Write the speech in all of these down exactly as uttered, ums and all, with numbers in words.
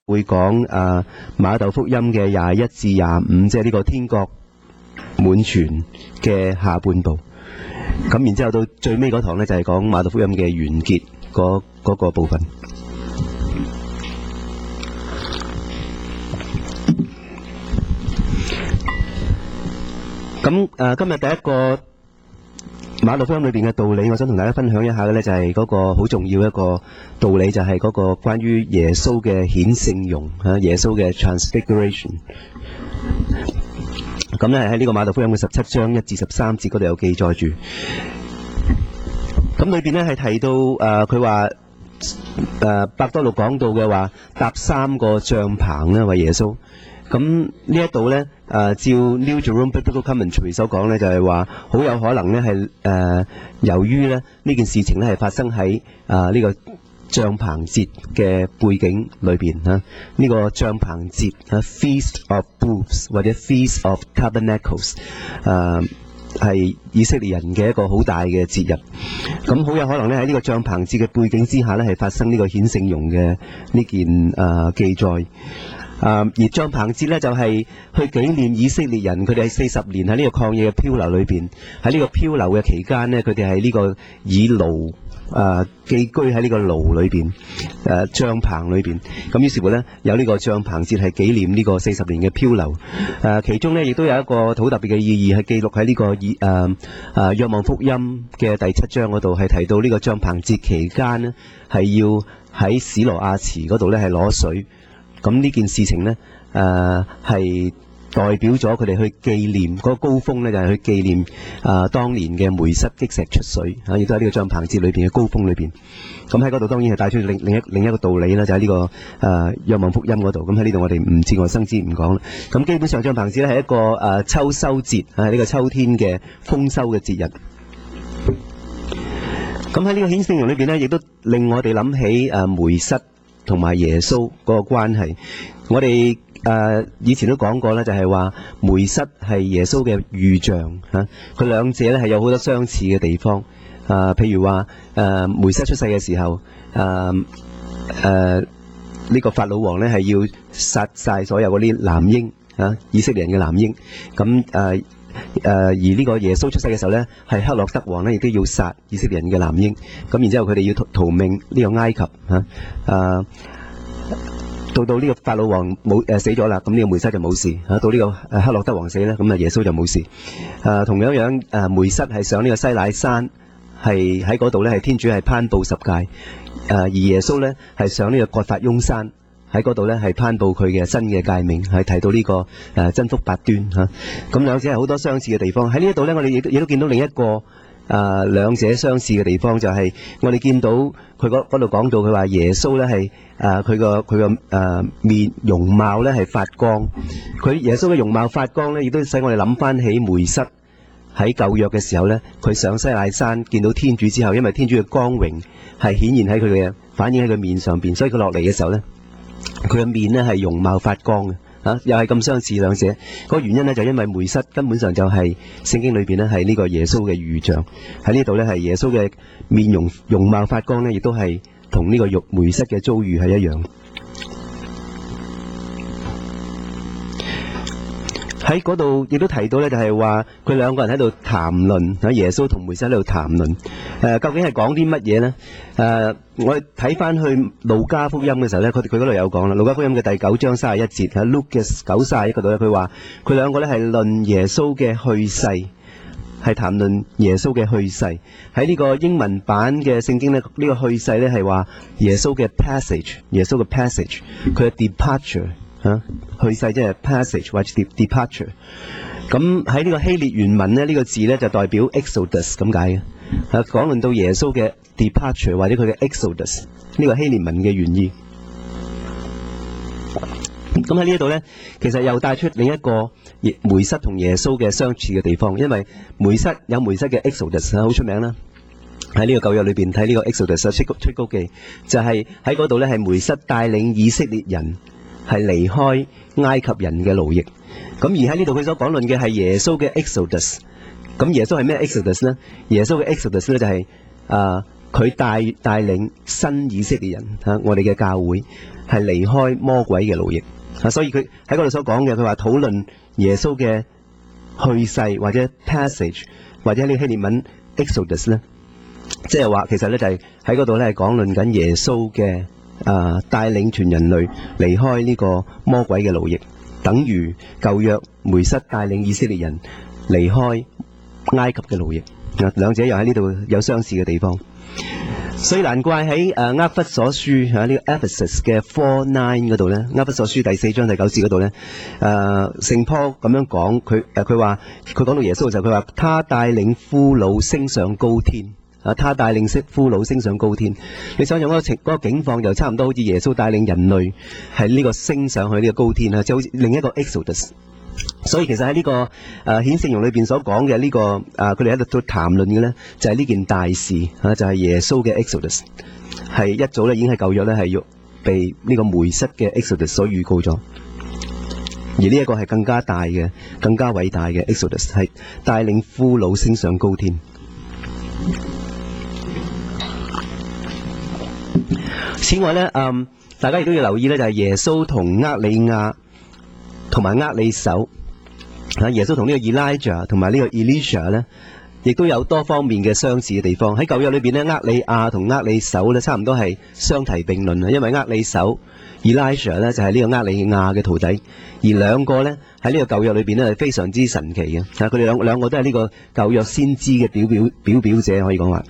會講誒馬竇福音嘅廿一至廿五，即係呢個天國滿全嘅下半部。咁然之後到最尾嗰堂呢，就係講馬竇福音嘅完結嗰嗰個部分。咁誒今日第一個馬竇福音裏邊嘅道理，我想同大家分享一下嘅呢，就係嗰個好重要一個道理，就係嗰個關於耶穌嘅顯聖容嚇，耶穌嘅 transfiguration。咁咧喺呢個馬竇福音嘅十七章一至十三節嗰度有記載住。咁裏邊咧係提到誒，佢話誒伯多祿講到嘅話，搭三個帳棚咧為耶穌。咁呢一度咧誒，照 New Jerome Biblical Commentary 所講咧，就係話好有可能咧係誒，由於咧呢件事情咧係發生喺誒呢個帳棚節嘅背景裏邊嚇，呢個帳棚節嚇 Feast of Booths 或者 Feast of Tabernacles 誒係以色列人嘅一個好大嘅節日。咁好有可能咧喺呢個帳棚節嘅背景之下咧係發生呢個顯聖容嘅呢件誒記載。誒、呃、而帳棚節咧就係、是、去紀念以色列人，佢哋喺四十年喺呢個曠野嘅漂流裏邊，喺呢個漂流嘅期間呢，佢哋喺呢個以牢誒寄居喺呢個牢裏邊誒帳棚裏邊。咁於是乎呢，有呢個帳棚節係紀念呢個四十年嘅漂流。誒、呃、其中呢，亦都有一個好特別嘅意義係記錄喺呢、這個以誒誒若望福音嘅第七章嗰度，係提到呢個帳棚節期間呢，係要喺史羅亞池嗰度呢係攞水。咁呢件事情呢，誒、呃、係代表咗佢哋去紀念嗰、那個高峰呢，就係、是、去紀念誒、呃、當年嘅梅瑟擊石出水嚇，亦都喺呢個帳棚節裏邊嘅高峰裏邊。咁喺嗰度當然係帶出另另一另一個道理啦，就喺、是、呢、這個誒若望福音嗰度。咁喺呢度我哋唔節外生枝唔講啦。咁基本上帳棚節咧係一個誒、呃、秋收節，係呢個秋天嘅豐收嘅節日。咁喺呢個顯聖容裏邊呢，亦都令我哋諗起誒、呃、梅瑟同埋耶穌嗰個關係。我哋誒、呃、以前都講過咧，就係話梅瑟係耶穌嘅預像嚇，佢、啊、兩者咧係有好多相似嘅地方。誒、啊、譬如話誒、呃、梅瑟出世嘅時候，誒誒呢個法老王咧係要殺晒所有嗰啲男嬰嚇、啊，以色列人嘅男嬰。咁誒誒而呢個耶穌出世嘅時候咧，係黑落德王咧亦都要殺以色列人嘅男嬰。咁然之後佢哋要逃逃命呢個埃及嚇。啊到到呢個法老王冇誒、呃、死咗啦，咁呢個梅瑟就冇事嚇、啊。到呢個誒黑落德王死咧，咁啊耶穌就冇事。誒、啊、同樣樣誒、呃、梅瑟係上呢個西乃山，係喺嗰度咧係天主係頒布十誡。誒、啊、而耶穌咧係上呢個葛法翁山，喺嗰度咧係頒布佢嘅新嘅誡命，係提到呢、這個誒、呃、真福八端嚇。咁、啊、兩者係好多相似嘅地方。喺呢一度咧，我哋亦都亦都見到另一個。誒、呃、兩者相似嘅地方就係我哋見到佢嗰度講到佢話耶穌咧係誒佢個佢個誒面容貌咧係發光，佢耶穌嘅容貌發光咧，亦都使我哋諗翻起梅瑟喺舊約嘅時候咧，佢上西乃山見到天主之後，因為天主嘅光榮係顯現喺佢嘅反映喺佢面上邊，所以佢落嚟嘅時候咧，佢嘅面咧係容貌發光嘅。啊，又係咁相似兩者，個原因呢，就因為梅瑟根本上就係聖經裏邊呢係呢個耶穌嘅預像，喺呢度呢係耶穌嘅面容容貌發光呢，亦都係同呢個玉梅瑟嘅遭遇係一樣。喺嗰度亦都提到呢，就係話佢兩個人喺度談論，喺耶穌同梅瑟喺度談論，誒、呃、究竟係講啲乜嘢呢？誒、呃、我哋睇翻去路加福音嘅時候呢，佢佢嗰度有講啦，路加福音嘅第九章三十一節喺 Lucas 九三十一嗰度咧，佢話佢兩個咧係論耶穌嘅去世，係談論耶穌嘅去世。喺呢個英文版嘅聖經呢，呢、這個去世呢係話耶穌嘅 passage， 耶穌嘅 passage， 佢嘅 departure。啊，去世即係 passage 或者 departure。咁喺呢個希臘原文咧，呢、這個字咧就代表 exodus 咁解嘅。啊，講論到耶穌嘅 departure 或者佢嘅 exodus 呢個希臘文嘅原意。咁喺呢一度咧，其實又帶出另一個梅瑟同耶穌嘅相似嘅地方，因為梅瑟有梅瑟嘅 exodus 好出名啦。喺呢個舊約裏邊睇呢個 exodus 出出谷記，就係喺嗰度咧係梅瑟帶領以色列人。係離開埃及人嘅奴役，咁而喺呢度佢所講論嘅係耶穌嘅 Exodus。咁耶穌係咩 Exodus 呢？耶穌嘅 Exodus 咧就係、是、啊佢帶帶領新以色列人嚇，我哋嘅教會係離開魔鬼嘅奴役嚇，所以佢喺嗰度所講嘅，佢話討論耶穌嘅去世或者 passage 或者呢個希臘文 Exodus 咧，即係話其實咧就係喺嗰度咧係講論緊耶穌嘅啊帶領全人類離開呢個魔鬼嘅奴役，等於舊約梅瑟帶領以色列人離開埃及嘅奴役，兩者又喺呢度有相似嘅地方。所以難怪喺誒厄弗所書喺呢個 Ephesus 嘅 four nine 嗰度咧，厄弗所書第四章第九節嗰度咧，誒聖保咁樣講，佢誒佢話佢講到耶穌嘅時候，佢話他帶領俘虜升上高天啊，他帶領識俘虜升上高天。你想象嗰個情嗰個境況就差唔多好似耶穌帶領人類係呢個升上去呢個高天啊，就好似另一個 Exodus。所以其實喺呢、這個誒、呃、顯聖容裏邊所講嘅呢個誒佢哋喺度都談論嘅咧，就係、是、呢件大事啊，就係、是、耶穌嘅 Exodus 係一早咧已經喺舊約咧係要被呢個梅瑟嘅 Exodus 所預告咗，而呢一個係更加大嘅、更加偉大嘅 Exodus 係帶領俘虜升上高天。此外咧，嗯，大家亦都要留意咧，就係、是、耶穌同厄里亞同埋厄里叟啊，耶穌同呢個 Elijah 同埋呢個 Elisha 咧，亦都有多方面嘅相似嘅地方。喺舊約裏邊咧，厄里亞同厄里叟咧，差唔多係相提並論啊。因為厄里叟 Elisha 咧就係、是、呢個厄里亞嘅徒弟，而兩個咧喺呢個舊約裏邊咧係非常之神奇嘅。啊，佢哋兩兩個都係呢個舊約先知嘅表表表表者，可以講話。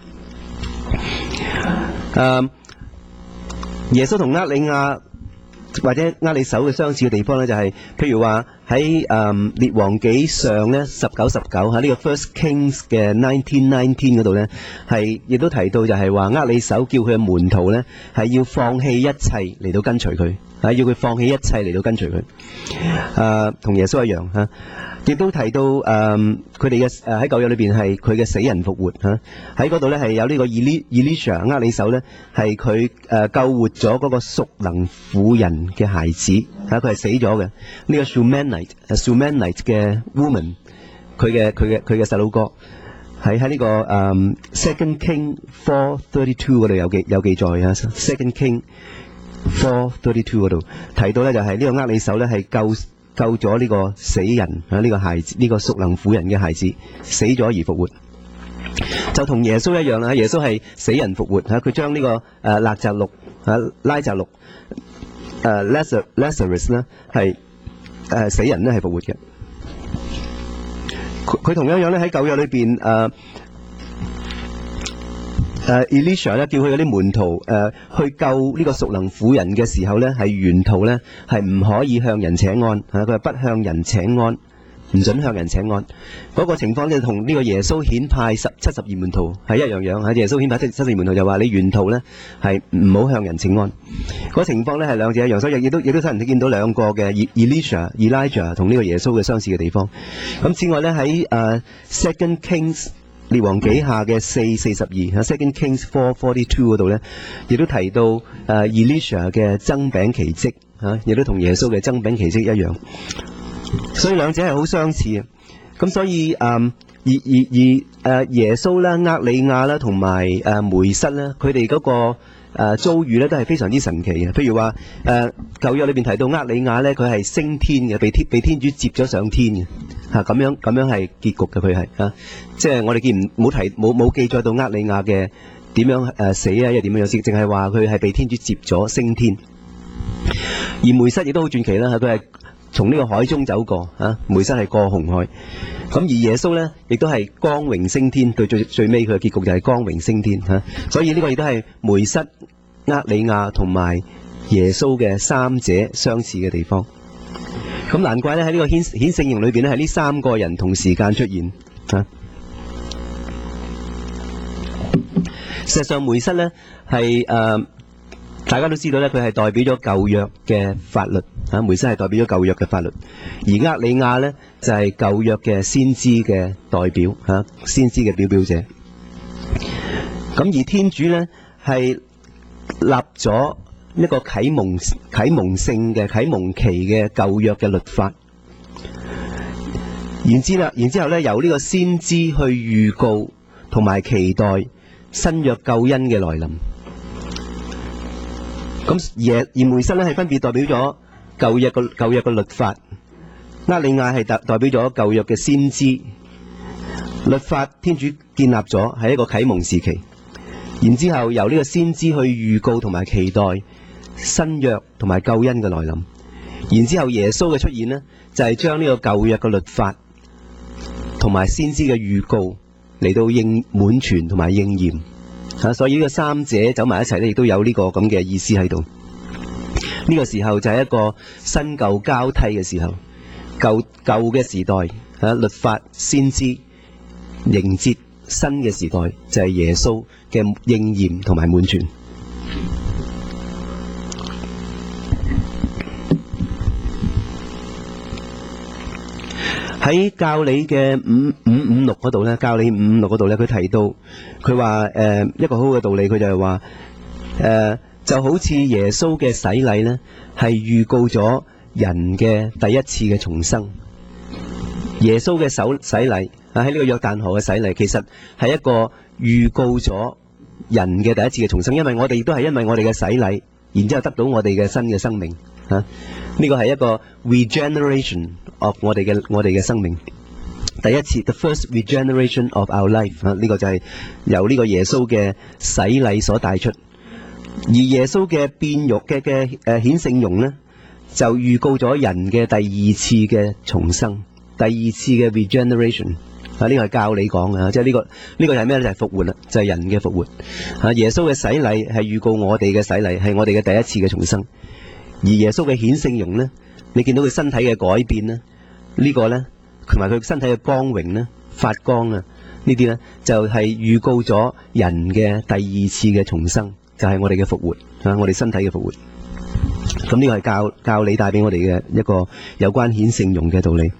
誒、啊，耶穌同厄里亞或者厄里叟嘅相似嘅地方咧，就係、是、譬如話喺誒列王紀上咧十九十九喺呢個 First Kings 嘅 nineteen nineteen 嗰度咧，係亦都提到就係話厄里叟叫佢嘅門徒咧係要放棄一切嚟到跟隨佢，係要佢放棄一切嚟到跟隨佢，誒同耶穌一樣嚇。亦都提到誒佢哋嘅誒喺舊約裏邊係佢嘅死人復活嚇，喺嗰度咧係有呢個 Elisha 厄里叟咧係佢誒救活咗嗰個屬能婦人嘅孩子嚇，佢係死咗嘅呢個 Shunammite Shunammite 嘅 woman， 佢嘅佢嘅佢嘅細佬哥喺喺呢個誒 Second King four thirty two 嗰度有記有記載啊 Second King four thirty two 嗰度提到咧就係呢個厄里叟咧係救。救咗呢個死人啊！呢、這個孩子，呢、這個屬能婦人嘅孩子死咗而復活，就同耶穌一樣啦。耶穌係死人復活嚇，佢將呢個誒納匝祿啊拉匝祿誒 Lazarus 咧係誒死人咧係復活嘅。佢佢同樣樣咧喺舊約裏邊誒。誒、uh, Elisha 咧叫佢嗰啲門徒誒、uh, 去救呢個屬能婦人嘅時候咧，係沿途咧係唔可以向人請安嚇，佢話不向人請安，唔準向人請安。嗰、那個情況咧同呢個耶穌顯派十七十二門徒係一樣樣嚇。耶穌顯派七七十二門徒就話你沿途咧係唔好向人請安。嗰、那個情況咧係兩者一樣，所以亦都亦都使人哋見到兩個嘅 Elisha Elijah 同呢個耶穌嘅相似嘅地方。咁此外咧喺誒 Second Kings。列王紀下嘅四四十二喺 Second Kings four forty two 嗰度咧，亦都提到誒、uh, Elisha 嘅增餅奇蹟嚇，亦、啊、都同耶穌嘅增餅奇蹟一樣，所以兩者係好相似嘅。咁所以誒、嗯、而而而誒耶穌啦、厄里亞啦同埋誒梅瑟咧，佢哋嗰個誒遭遇咧都係非常之神奇嘅。譬如話誒舊約裏邊提到厄里亞咧，佢係升天嘅，被天被天主接咗上天嘅。嚇咁樣咁樣係結局嘅，佢係嚇，即係我哋見唔冇提冇冇記載到厄里亞嘅點樣誒、呃、死啊，又點樣樣先，淨係話佢係被天主接咗升天。而梅瑟亦都好傳奇啦，佢係從呢個海中走過嚇、啊，梅瑟係過紅海。咁而耶穌咧，亦都係光榮升天，對最最尾佢嘅結局就係光榮升天嚇、啊。所以呢個亦都係梅瑟、厄里亞同埋耶穌嘅三者相似嘅地方。咁難怪咧喺呢個顯顯聖形裏邊咧，係呢三個人同時間出現啊。事實上梅瑟咧係誒，大家都知道咧，佢係代表咗舊約嘅法律啊。梅瑟係代表咗舊約嘅法律，而厄里亞咧就係、是、舊約嘅先知嘅代表嚇、啊，先知嘅表表者。咁而天主咧係立咗一個啟蒙啟蒙性嘅啟蒙期嘅舊約嘅律法，然之啦，然之後咧由呢個先知去預告同埋期待新約救恩嘅來臨。咁而而梅瑟咧係分別代表咗舊約嘅舊約嘅律法，厄利亞係代代表咗舊約嘅先知。律法天主建立咗係一個啟蒙時期，然之後由呢個先知去預告同埋期待新約同埋救恩嘅來臨，然之後耶穌嘅出現呢，就係將呢個舊約嘅律法同埋先知嘅預告嚟到應滿全同埋應驗。啊，所以呢個三者走埋一齊咧，亦都有呢個咁嘅意思喺度。呢個時候就係一個新舊交替嘅時候，舊舊嘅時代啊，律法先知迎接新嘅時代，就係耶穌嘅應驗同埋滿全。喺教理嘅五五五六嗰度咧，教理五五六嗰度咧，佢提到佢話誒一個好好嘅道理，佢就係話誒就好似耶穌嘅洗禮咧，係預告咗人嘅第一次嘅重生。耶穌嘅手洗禮啊，喺呢個約旦河嘅洗禮，其實係一個預告咗人嘅第一次嘅重生，因為我哋亦都係因為我哋嘅洗禮，然之後得到我哋嘅新嘅生命啊。呢個係一個 regeneration of 我哋嘅我哋嘅生命，第一次 the first regeneration of our life 啊，呢個就係由呢個耶穌嘅洗禮所帶出。而耶穌嘅變肉嘅嘅誒顯聖容呢，就預告咗人嘅第二次嘅重生，第二次嘅 regeneration 啊，呢個係教理講嘅，即係呢個呢個係咩咧？就係復活啦，就係人嘅復活啊。耶穌嘅洗禮係預告我哋嘅洗禮係我哋嘅第一次嘅重生。而耶穌嘅顯聖容呢，你見到佢身體嘅改變呢，呢個呢，同埋佢身體嘅光榮呢，發光啊，呢啲呢，就係預告咗人嘅第二次嘅重生，就係我哋嘅復活啊，我哋身體嘅復活。咁呢個係教教理帶俾我哋嘅一個有關顯聖容嘅道理。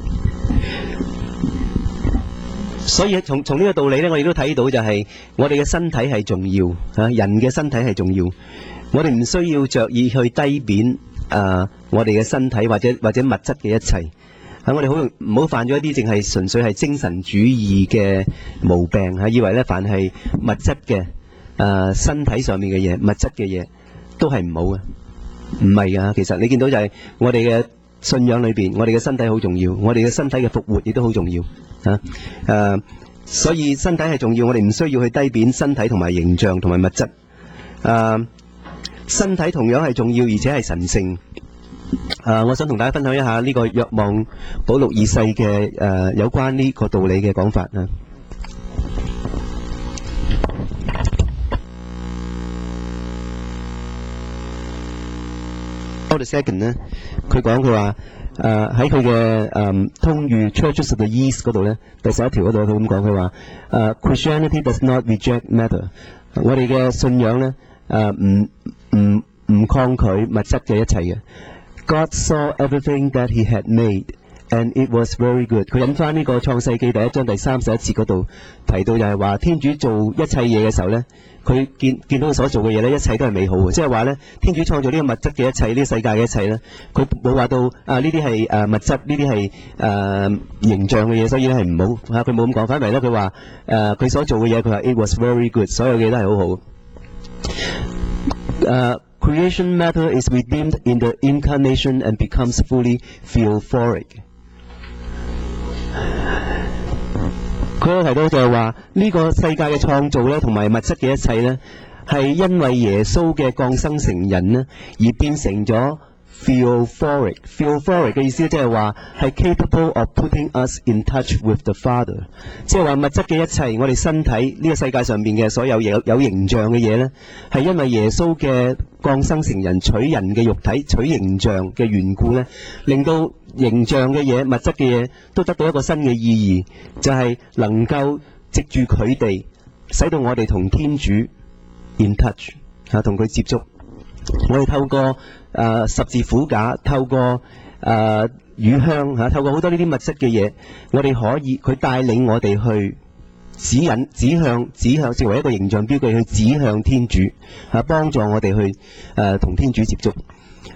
所以從從呢個道理呢，我哋都睇到就係我哋嘅身體係重要啊，人嘅身體係重要。我哋唔需要着意去低貶誒、呃、我哋嘅身體或者或者物質嘅一切。喺我哋好唔好犯咗一啲淨係純粹係精神主義嘅毛病嚇，以為咧凡係物質嘅誒、呃、身體上面嘅嘢、物質嘅嘢都係唔好嘅，唔係㗎。其實你見到就係我哋嘅信仰裏邊，我哋嘅身體好重要，我哋嘅身體嘅復活亦都好重要嚇誒、呃。所以身體係重要，我哋唔需要去低貶身體同埋形象同埋物質誒。呃身體同樣係重要，而且係神聖。誒，我想同大家分享一下呢個若望保祿二世嘅誒有關呢個道理嘅講法啊。Paul the Second咧，佢講佢話誒喺佢嘅誒通諭 Churches of the East 嗰度咧，第十一條嗰度佢咁講，佢話誒 Christianity does not reject matter。我哋嘅信仰咧誒唔唔唔抗拒物質嘅一切嘅。God saw everything that He had made, and it was very good。佢引翻呢個創世記第一章第三十一節嗰度提到，就係話天主做一切嘢嘅時候咧，佢見見到佢所做嘅嘢咧，一切都係美好嘅。即係話咧，天主創造呢個物質嘅一切，呢個世界嘅一切咧，佢冇話到啊呢啲係誒物質，呢啲係誒形象嘅嘢，所以咧係唔好嚇。佢冇咁講，反為咧佢話誒佢所做嘅嘢，佢話 it was very good，所有嘢都係好好。Uh, creation matter is redeemed in the incarnation and becomes fully theophoric。佢有提到就係話呢個世界嘅創造咧，同埋物質嘅一切咧，係因為耶穌嘅降生成人咧，而變成咗 theophoric。theophoric 嘅意思即係話係 capable of putting us in touch with the Father。即係話物質嘅一切，我哋身體呢個世界上邊嘅所有有有形象嘅嘢咧，係因為耶穌嘅降生成人取人嘅肉體取形象嘅緣故咧，令到形象嘅嘢、物質嘅嘢都得到一個新嘅意義，就係能夠藉住佢哋，使到我哋同天主 in touch 嚇，同佢接觸。我哋透過誒、呃、十字苦架，透過誒乳香嚇，透過好多呢啲物質嘅嘢，我哋可以佢帶領我哋去指引、指向、指向，作為一個形象標記去指向天主嚇，幫助我哋去誒同、呃、天主接觸。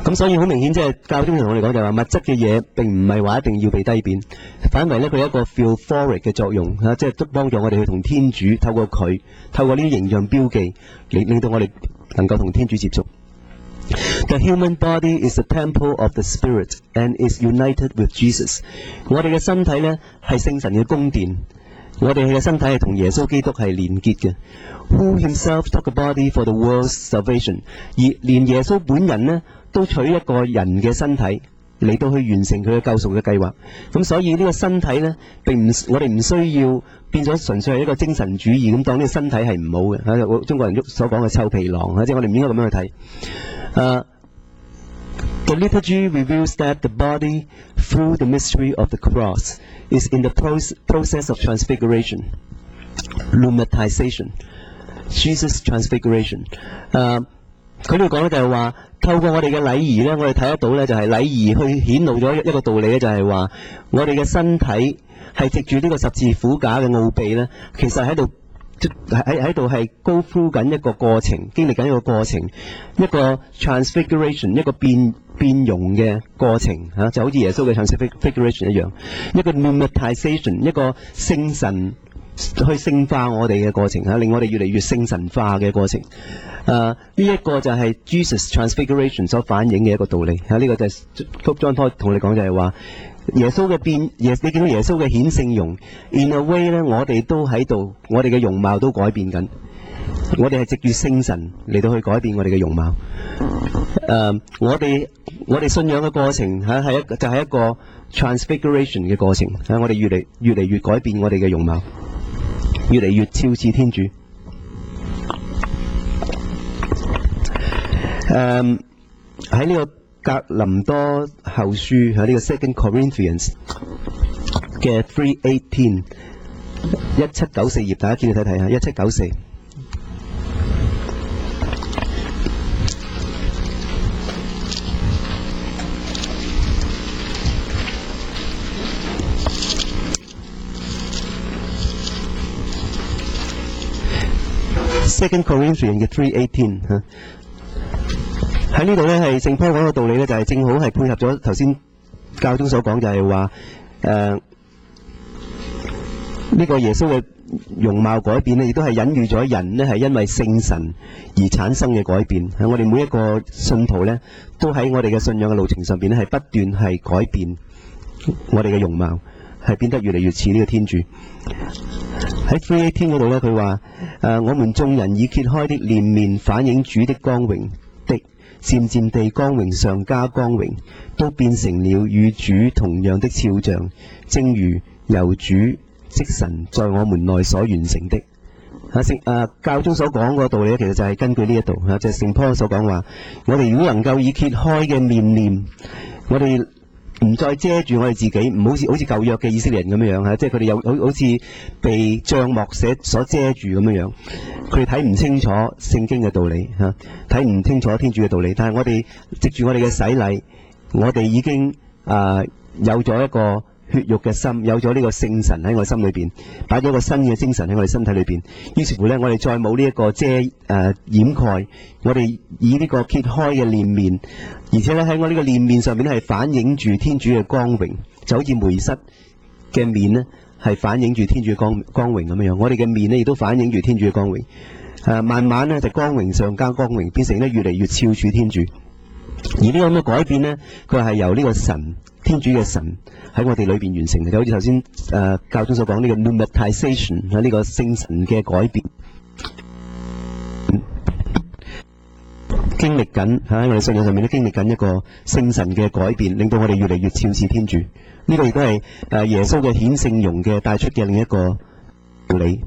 咁所以好明顯，即係教宗同我哋講就係話物質嘅嘢並唔係話一定要被低貶，反為咧佢有一個 philphoric 嘅作用嚇，即係幫助我哋去同天主透過佢，透過呢啲形象標記，令令到我哋能夠同天主接觸。The human body is the temple of the Spirit and is united with Jesus。我哋嘅身體咧係聖神嘅宮殿，我哋嘅身體係同耶穌基督係連結嘅。Who himself took a body for the world's salvation。而連耶穌本人呢都取一個人嘅身體嚟到去完成佢嘅救贖嘅計劃。咁所以呢個身體呢並唔我哋唔需要變咗純粹係一個精神主義咁當呢個身體係唔好嘅嚇，中國人所講嘅臭皮囊嚇，即係我哋唔應該咁樣去睇。Uh, the liturgy reveals that the body, through the mystery of the cross, is in the process of transfiguration, lumetization, Jesus transfiguration. 誒，佢呢度講咧就係話，透過我哋嘅禮儀咧，我哋睇得到咧就係禮儀去顯露咗一個道理咧，就係話我哋嘅身體係藉住呢個十字苦架嘅奧秘咧，其實喺度。喺喺度係 go through 緊一個過程，經歷緊一個過程，一個 transfiguration， 一個變變容嘅過程嚇、啊，就好似耶穌嘅 transfiguration 一樣，一個 lumetization， 一個聖神去聖化我哋嘅過程嚇、啊，令我哋越嚟越聖神化嘅過程。誒呢一個就係 Jesus transfiguration 所反映嘅一個道理嚇，呢、啊這個就係福音拖同你講就係話。耶穌嘅變，耶你見到耶穌嘅顯聖容 ，in a way 咧，我哋都喺度，我哋嘅容貌都改變緊。我哋係藉住聖神嚟到去改變我哋嘅容貌。誒、uh, ，我哋我哋信仰嘅過程嚇係一就係、是、一個 transfiguration 嘅過程嚇、啊，我哋越嚟越嚟越改變我哋嘅容貌，越嚟越超似天主。誒喺呢個。格林多後書喺呢個 Second Corinthians 嘅three eighteen 一七九四頁，大家見到睇睇下一七九四。Second Corinthians 嘅three eighteen 嚇。喺呢度咧係聖保講嘅道理咧，就係、是、正好係配合咗頭先教宗所講，就係話誒呢個耶穌嘅容貌改變咧，亦都係隱喻咗人咧係因為聖神而產生嘅改變。喺我哋每一個信徒咧，都喺我哋嘅信仰嘅路程上邊咧，係不斷係改變我哋嘅容貌，係變得越嚟越似呢個天主。喺three eighteen嗰度咧，佢話誒我們眾人以揭開的臉面反映主的光榮的。漸漸地光榮上加光榮，都變成了與主同樣的肖像，正如由主即神在我們內所完成的。啊，聖啊教宗所講個道理咧，其實就係根據呢一度嚇，就係聖保所講話，我哋如果能夠以揭開嘅面面，我哋唔再遮住我哋自己，唔好似好似舊約嘅以色列人咁樣樣嚇，即係佢哋有好好似被帳幕寫所遮住咁樣樣，佢哋睇唔清楚聖經嘅道理嚇，睇唔清楚天主嘅道理。但係我哋藉住我哋嘅洗禮，我哋已經啊、呃、有咗一個血肉嘅心，有咗呢個聖神喺我心裏邊，擺咗一個新嘅精神喺我哋身體裏邊。於是乎呢，我哋再冇呢一個遮誒、呃、掩蓋，我哋以呢個揭開嘅臉面，而且咧喺我呢個臉面上面咧係反映住天主嘅光榮，就好似梅瑟嘅面呢係反映住天主嘅光光榮咁樣樣。我哋嘅面呢亦都反映住天主嘅光榮。誒、呃，慢慢呢就光榮上加光榮，變成咧越嚟越超處天主。而呢個咁嘅改變呢，佢係由呢個神天主嘅神喺我哋裏邊完成嘅，就好似頭先誒教宗所講呢個 lumetization 喺呢個聖神嘅改變，經歷緊喺我哋信仰上面都經歷緊一個聖神嘅改變，令到我哋越嚟越肖似天主。呢、這個亦都係誒耶穌嘅顯聖容嘅帶出嘅另一個道理。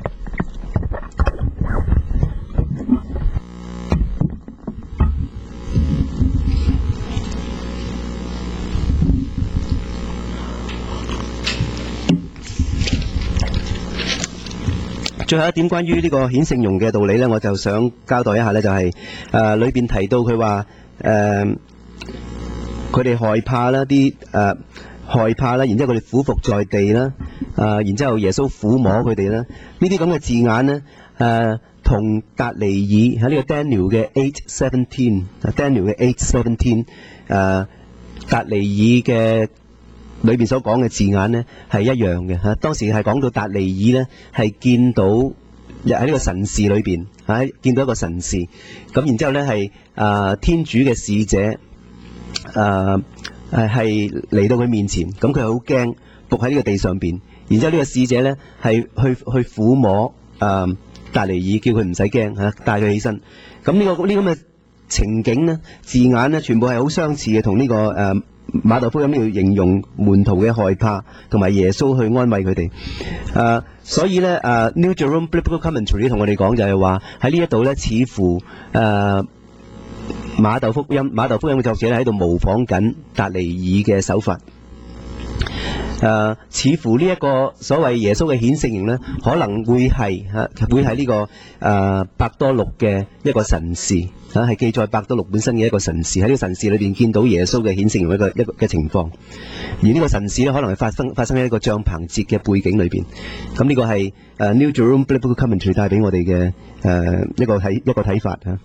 最後一點關於呢個顯聖容嘅道理呢，我就想交代一下呢，就係誒裏邊提到佢話誒佢哋害怕啦，啲誒、呃、害怕啦，然之後佢哋俯伏在地啦，啊、呃，然之後耶穌撫摸佢哋啦，呢啲咁嘅字眼呢，誒、呃、 同達尼爾喺呢個 Daniel 嘅 eight seventeen，Daniel 嘅 eight seventeen， 誒達尼爾嘅裏邊所講嘅字眼呢係一樣嘅嚇。當時係講到達尼爾呢係見到喺呢個神視裏邊喺見到一個神視，咁然之後呢係誒、呃、天主嘅使者誒誒係嚟到佢面前，咁佢好驚伏喺呢個地上邊，然之後呢個使者呢係去去撫摸誒、呃、達尼爾，叫佢唔使驚嚇，帶佢起身。咁呢、這個呢咁嘅情景呢字眼呢全部係好相似嘅，同呢、這個誒。呃馬竇福音呢度形容門徒嘅害怕，同埋耶穌去安慰佢哋。誒、呃，所以咧誒、呃、New Jerome Biblical Commentary 同我哋講就係話喺呢一度咧，似乎誒、呃、馬竇福音馬竇福音嘅作者咧喺度模仿緊達尼爾嘅手法。誒、呃，似乎呢一個所謂耶穌嘅顯聖形咧，可能會係嚇、啊、會係呢、這個誒、呃、伯多祿嘅一個神視。啊，係記載伯多祿本身嘅一個神視，喺呢個神視裏邊見到耶穌嘅顯聖嘅一個一個嘅情況。而呢個神視咧，可能係發生發生喺一個帳棚節嘅背景裏邊。咁呢個係誒 New Jerome Biblical Commentary 帶俾我哋嘅誒一個睇一個睇法嚇。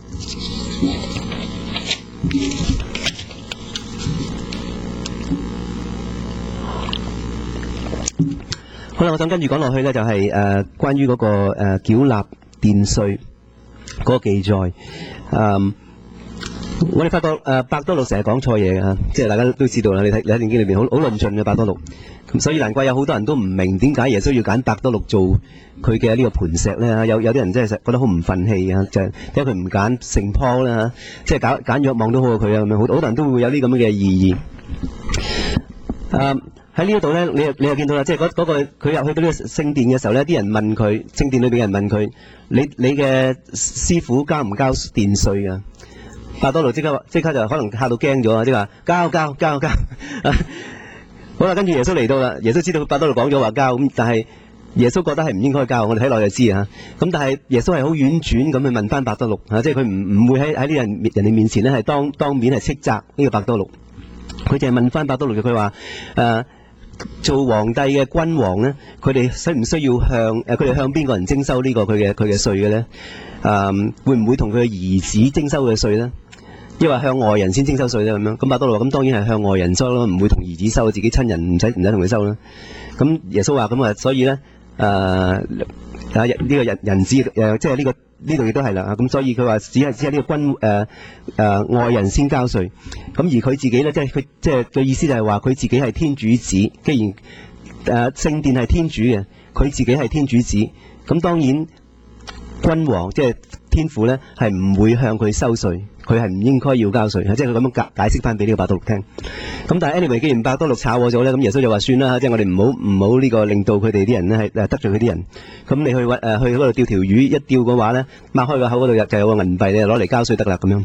好啦，我想跟住講落去咧，就係、是、誒、呃、關於嗰、那個誒、呃、繳納殿稅嗰個記載。嗯，我哋發覺誒伯多祿成日講錯嘢嘅，即係大家都知道啦。你睇你喺聖經裏邊好好論盡嘅伯多祿，咁所以難怪有好多人都唔明點解耶穌要揀伯多祿做佢嘅呢個磐石咧。有有啲人真係覺得好唔憤氣啊，就係點解佢唔揀聖坡咧？即係揀揀若望都好過佢啊咁樣，好多人都會有呢咁嘅意義。誒喺呢一度咧，你又你又見到啦，即係嗰嗰個佢入去到呢個聖殿嘅時候咧，啲人問佢，聖殿裏邊嘅人問佢：你你嘅師傅交唔交殿稅啊？伯多祿即刻即刻就可能嚇到驚咗啊！即係話交交交交。好啦，跟住耶穌嚟到啦，耶穌知道伯多祿講咗話交，咁但係耶穌覺得係唔應該交，我哋睇落就知啊。咁但係耶穌係好婉轉咁去問翻伯多祿嚇，即係佢唔唔會喺喺呢人人哋面前咧係當當面係斥責呢個伯多祿，佢就係問翻伯多祿嘅，佢話誒。做皇帝嘅君王咧，佢哋需唔需要向誒佢哋向邊個人徵收呢個佢嘅佢嘅稅嘅咧？誒會唔會同佢嘅兒子徵收嘅稅咧？抑或向外人先徵收稅咧咁樣？咁伯多祿話：咁當然係向外人收咯，唔會同兒子收，自己親人唔使唔使同佢收啦。咁耶穌話：咁啊，所以咧誒啊呢個人人子誒即係呢個呢度亦都係啦。咁所以佢話只係只係呢個君誒誒、呃、外人先交稅。咁而佢自己咧，即係佢即係嘅意思就係話佢自己係天主子，既然誒、呃、聖殿係天主嘅，佢自己係天主子，咁當然君王即係天父咧係唔會向佢收稅，佢係唔應該要交稅，即係佢咁樣解解釋翻俾呢個伯多祿聽。咁但係 anyway， 既然伯多祿炒我咗咧，咁耶穌就話算啦，即係我哋唔好唔好呢個令到佢哋啲人咧係誒得罪佢啲人。咁你去揾誒、呃、去嗰度釣條魚，一釣嘅話咧，擘開個口嗰度就有個銀幣，你就攞嚟交稅得啦咁樣。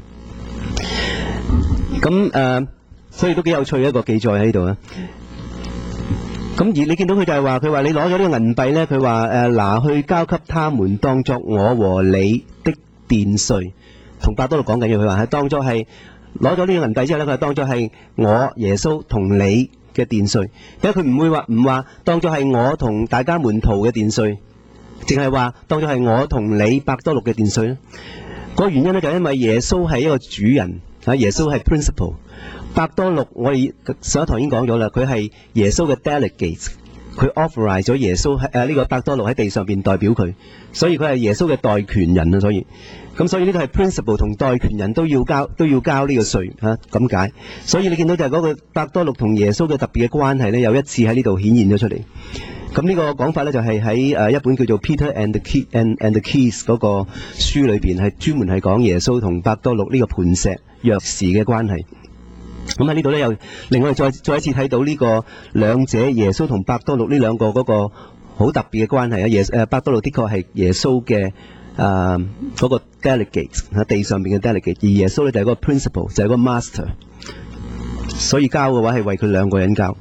咁誒、呃，所以都幾有趣嘅一個記載喺呢度啊。咁而你見到佢就係話，佢話你攞咗呢個銀幣咧，佢話誒拿去交給他們，當作我和你的殿稅。同伯多祿講緊嘢，佢話係當作係攞咗呢個銀幣之後咧，佢係當作係我耶穌同你嘅殿稅。因為佢唔會話唔話當作係我同大家門徒嘅殿稅，淨係話當作係我同你伯多祿嘅殿稅咧。個原因咧就係因為耶穌係一個主人。啊！耶穌係 principal， 伯多祿我哋上一堂已經講咗啦，佢係耶穌嘅 delegate， 佢 authorize 咗耶穌喺誒呢個伯多祿喺地上邊代表佢，所以佢係耶穌嘅代權人啊，所以咁所以呢個係 principal 同代權人都要交都要交呢個稅嚇咁解，所以你見到就係嗰個伯多祿同耶穌嘅特別嘅關係咧，有一次喺呢度顯現咗出嚟。咁呢個講法咧就係喺誒一本叫做 Peter and the Key and and the Keys 嗰個書裏邊，係專門係講耶穌同伯多祿呢個磐石鑰匙嘅關係。咁喺呢度咧又令我哋再再一次睇到呢個兩者耶穌同伯多祿呢兩個嗰個好特別嘅關係啊！耶誒伯多祿的確係耶穌嘅誒嗰個 delegate 喺地上邊嘅 delegate， 而耶穌咧就係嗰個 principal 就係嗰個 master， 所以交嘅話係為佢兩個人交。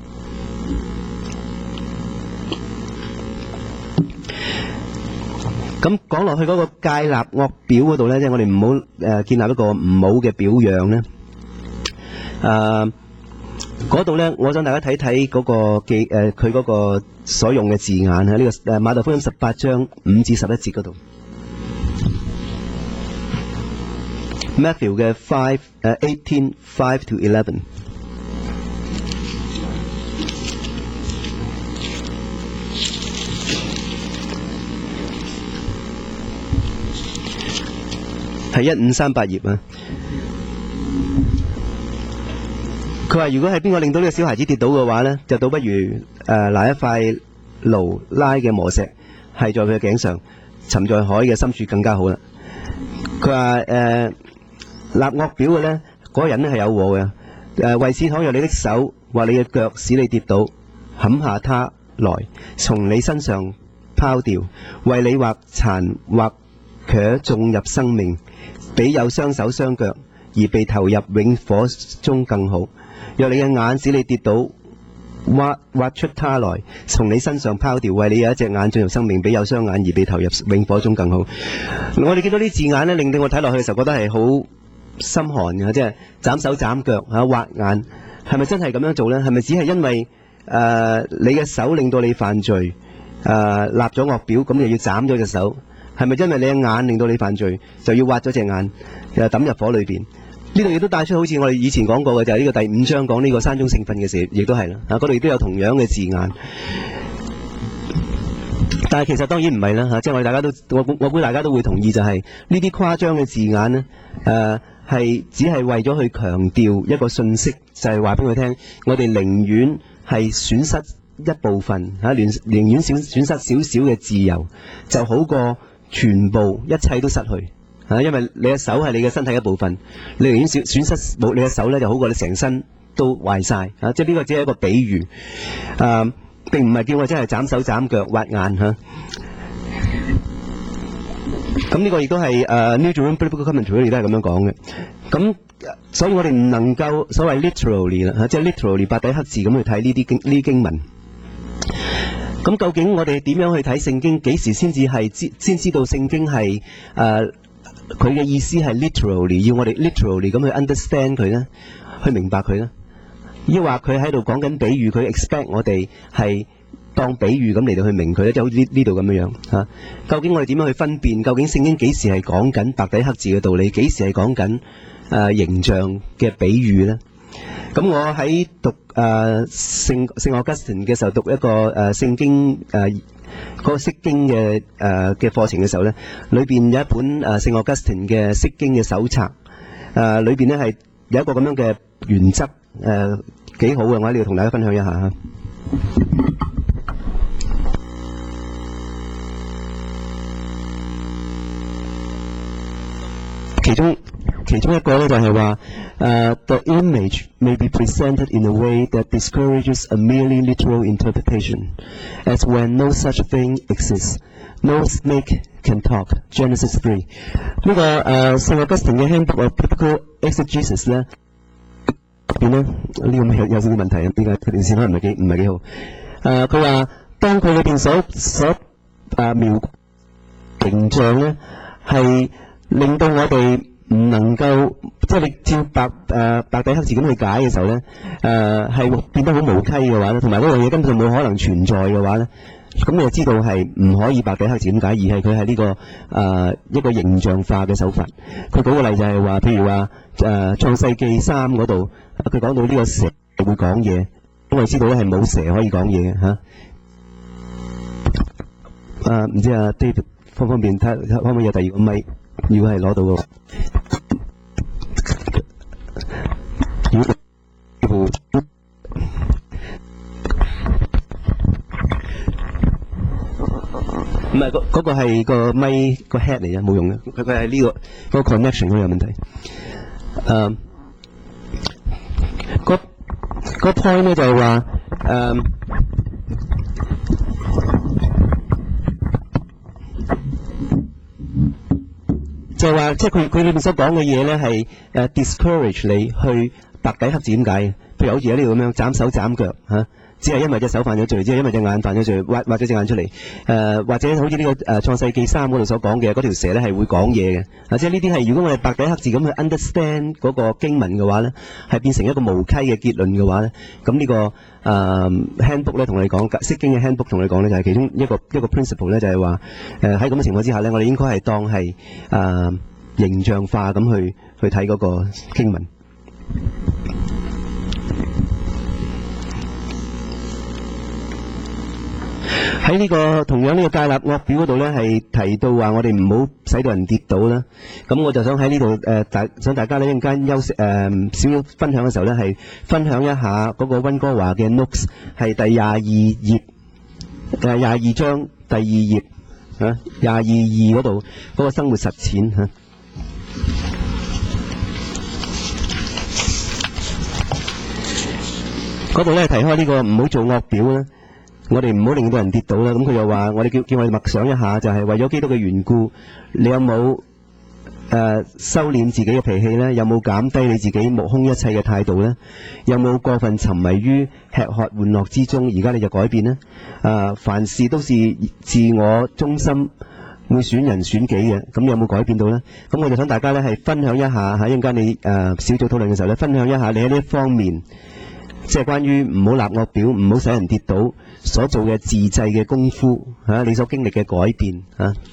咁講落去嗰個戒納惡表嗰度咧，即係我哋唔好誒建立一個唔好嘅表樣咧。誒嗰度咧，我想大家睇睇嗰個記誒佢嗰個所用嘅字眼喺呢個誒馬竇福音十八章五至十一節嗰度。 Matthew 嘅 five 誒 eighteen five to eleven。係一五三八頁啊！佢話：如果係邊個令到呢個小孩子跌倒嘅話呢，就倒不如誒、呃、拿一塊驢拉嘅磨石，係在佢嘅頸上，沉在海嘅深處更加好啦。佢話誒立惡表嘅呢，嗰、那個人咧係有禍嘅。誒、呃、為此倘若你的手或你嘅腳使你跌倒，砍下他來，從你身上拋掉，為你或殘或瘸種入生命，比有雙手雙腳而被投入永火中更好。若你嘅眼使你跌倒，挖挖出它來，從你身上拋掉，為你有一隻眼進入生命，比有雙眼而被投入永火中更好。我哋見到啲字眼呢，令到我睇落去嘅時候覺得係好心寒嘅，即係斬手斬腳嚇，挖眼，係咪真係咁樣做呢？係咪只係因為誒、呃、你嘅手令到你犯罪，誒、呃、立咗惡表，咁就要斬咗隻手？係咪因為你嘅眼令到你犯罪，就要挖咗隻眼，又抌入火裏邊？呢度亦都帶出好似我哋以前講過嘅，就係、是、呢個第五章講呢個山中聖訓嘅事，亦都係啦。嚇，嗰度亦都有同樣嘅字眼。但係其實當然唔係啦嚇，即係我哋大家都我估我估大家都會同意、就是，就係呢啲誇張嘅字眼呢，誒、呃、係只係為咗去強調一個信息，就係話俾佢聽，我哋寧願係損失一部分嚇，寧寧願少損失少少嘅自由，就好過全部一切都失去。啊，因為你嘅手係你嘅身體一部分，你寧願損損失冇你嘅手咧，就好過你成身都壞晒。啊，即係呢個只係一個比喻，啊，並唔係叫我真係斬手斬腳挖眼嚇。咁、啊、呢個亦都係誒 New Jerusalem Biblical Commentary 亦都係咁樣講嘅。咁所以我哋唔能夠所謂 literally 啦嚇，即係 literally 白底黑字咁去睇呢啲經呢啲經文。咁究竟我哋點樣去睇聖經？幾時先至係知先知道聖經係誒？佢嘅意思係 literally， 要我哋 literally 咁去 understand 佢呢，去明白佢呢。抑或佢喺度講緊比喻，佢 expect 我哋係當比喻咁嚟到去明佢呢，就好似呢呢度咁樣樣嚇、啊。究竟我哋點樣去分辨？究竟聖經幾時係講緊白底黑字嘅道理？幾時係講緊誒形象嘅比喻呢？咁我喺讀誒、呃、聖聖 Augustine 嘅時候，讀一個誒、呃、聖經誒。呃嗰個釋經嘅誒嘅課程嘅時候咧，裏邊有一本誒聖奧吉汀嘅釋經嘅手冊，誒裏邊咧係有一個咁樣嘅原則，誒幾好嘅，我喺呢度同大家分享一下嚇。其中其中一個咧就係話，誒 the image may be presented in a way that discourages a merely literal interpretation, as when no such thing exists, no snake can talk. Genesis three 呢個誒聖奧吉汀嘅 Handbook of Biblical Exegesis 咧，邊咧呢個有有少少問題啊？點解佢電視可能唔係幾唔係幾好？誒佢話當佢裏邊所所誒描形象咧係令到我哋唔能夠，即係你照白誒、呃、白底黑字咁去解嘅時候咧，誒、呃、係變得好無稽嘅話咧，同埋嗰樣嘢根本就冇可能存在嘅話咧，咁你就知道係唔可以白底黑字咁解，而係佢係呢個誒、呃、一個形象化嘅手法。佢舉個例就係話，譬如話誒創世記三嗰度，佢講到呢個蛇會講嘢，咁我知道咧係冇蛇可以講嘢嘅嚇。誒唔知啊 David 方方便睇可唔可以有第二個咪？如果係攞到嘅話，唔係嗰嗰個係個咪個 head 嚟嘅，冇用嘅。佢佢係呢個嗰個 connection 嗰有問題。誒，個個 point 咧就係話誒。就係話，即係佢佢裏面所講嘅嘢咧，係誒 discourage 你去白底黑字點解嘅？譬如好似喺呢度咁樣斬手斬腳嚇、啊，只係因為隻手犯咗罪，只係因為隻眼犯咗罪，挖挖咗隻眼出嚟。誒、呃、或者好似呢、這個誒、呃、創世記三嗰度所講嘅嗰條蛇咧係會講嘢嘅，或者呢啲係如果我哋白底黑字咁去 understand 嗰個經文嘅話咧，係變成一個無稽嘅結論嘅話咧，咁呢、這個誒、呃、handbook 咧同我哋講釋經嘅 handbook 同我哋講咧就係、是、其中一個一個 principle 咧就係話誒喺咁嘅情況之下咧，我哋應該係當係誒、呃、形象化咁去去睇嗰個經文。喺呢個同樣呢個戒臘惡表嗰度咧，係提到話我哋唔好使到人跌倒啦。咁我就想喺呢度誒大想大家咧一陣間休息誒少少分享嘅時候咧，係分享一下嗰個溫哥華嘅 notes 係第廿二頁誒廿二章第二頁嚇廿二二嗰度嗰個生活實踐嚇。嗰度咧提開呢個唔好做惡表啦。我哋唔好令到人跌倒啦。咁佢又話：我哋叫叫我哋默想一下，就係、是、為咗基督嘅緣故，你有冇誒、呃、收斂自己嘅脾氣呢？有冇減低你自己目空一切嘅態度呢？有冇過分沉迷於吃喝玩樂之中？而家你就改變呢？誒、呃，凡事都是自我中心，會損人損己嘅。咁有冇改變到呢？咁我就想大家呢係分享一下喺一陣間你誒、呃、小組討論嘅時候呢，分享一下你喺呢一方面，即係關於唔好立惡表，唔好使人跌倒所做嘅自制嘅功夫嚇、啊，你所經歷嘅改變嚇、啊。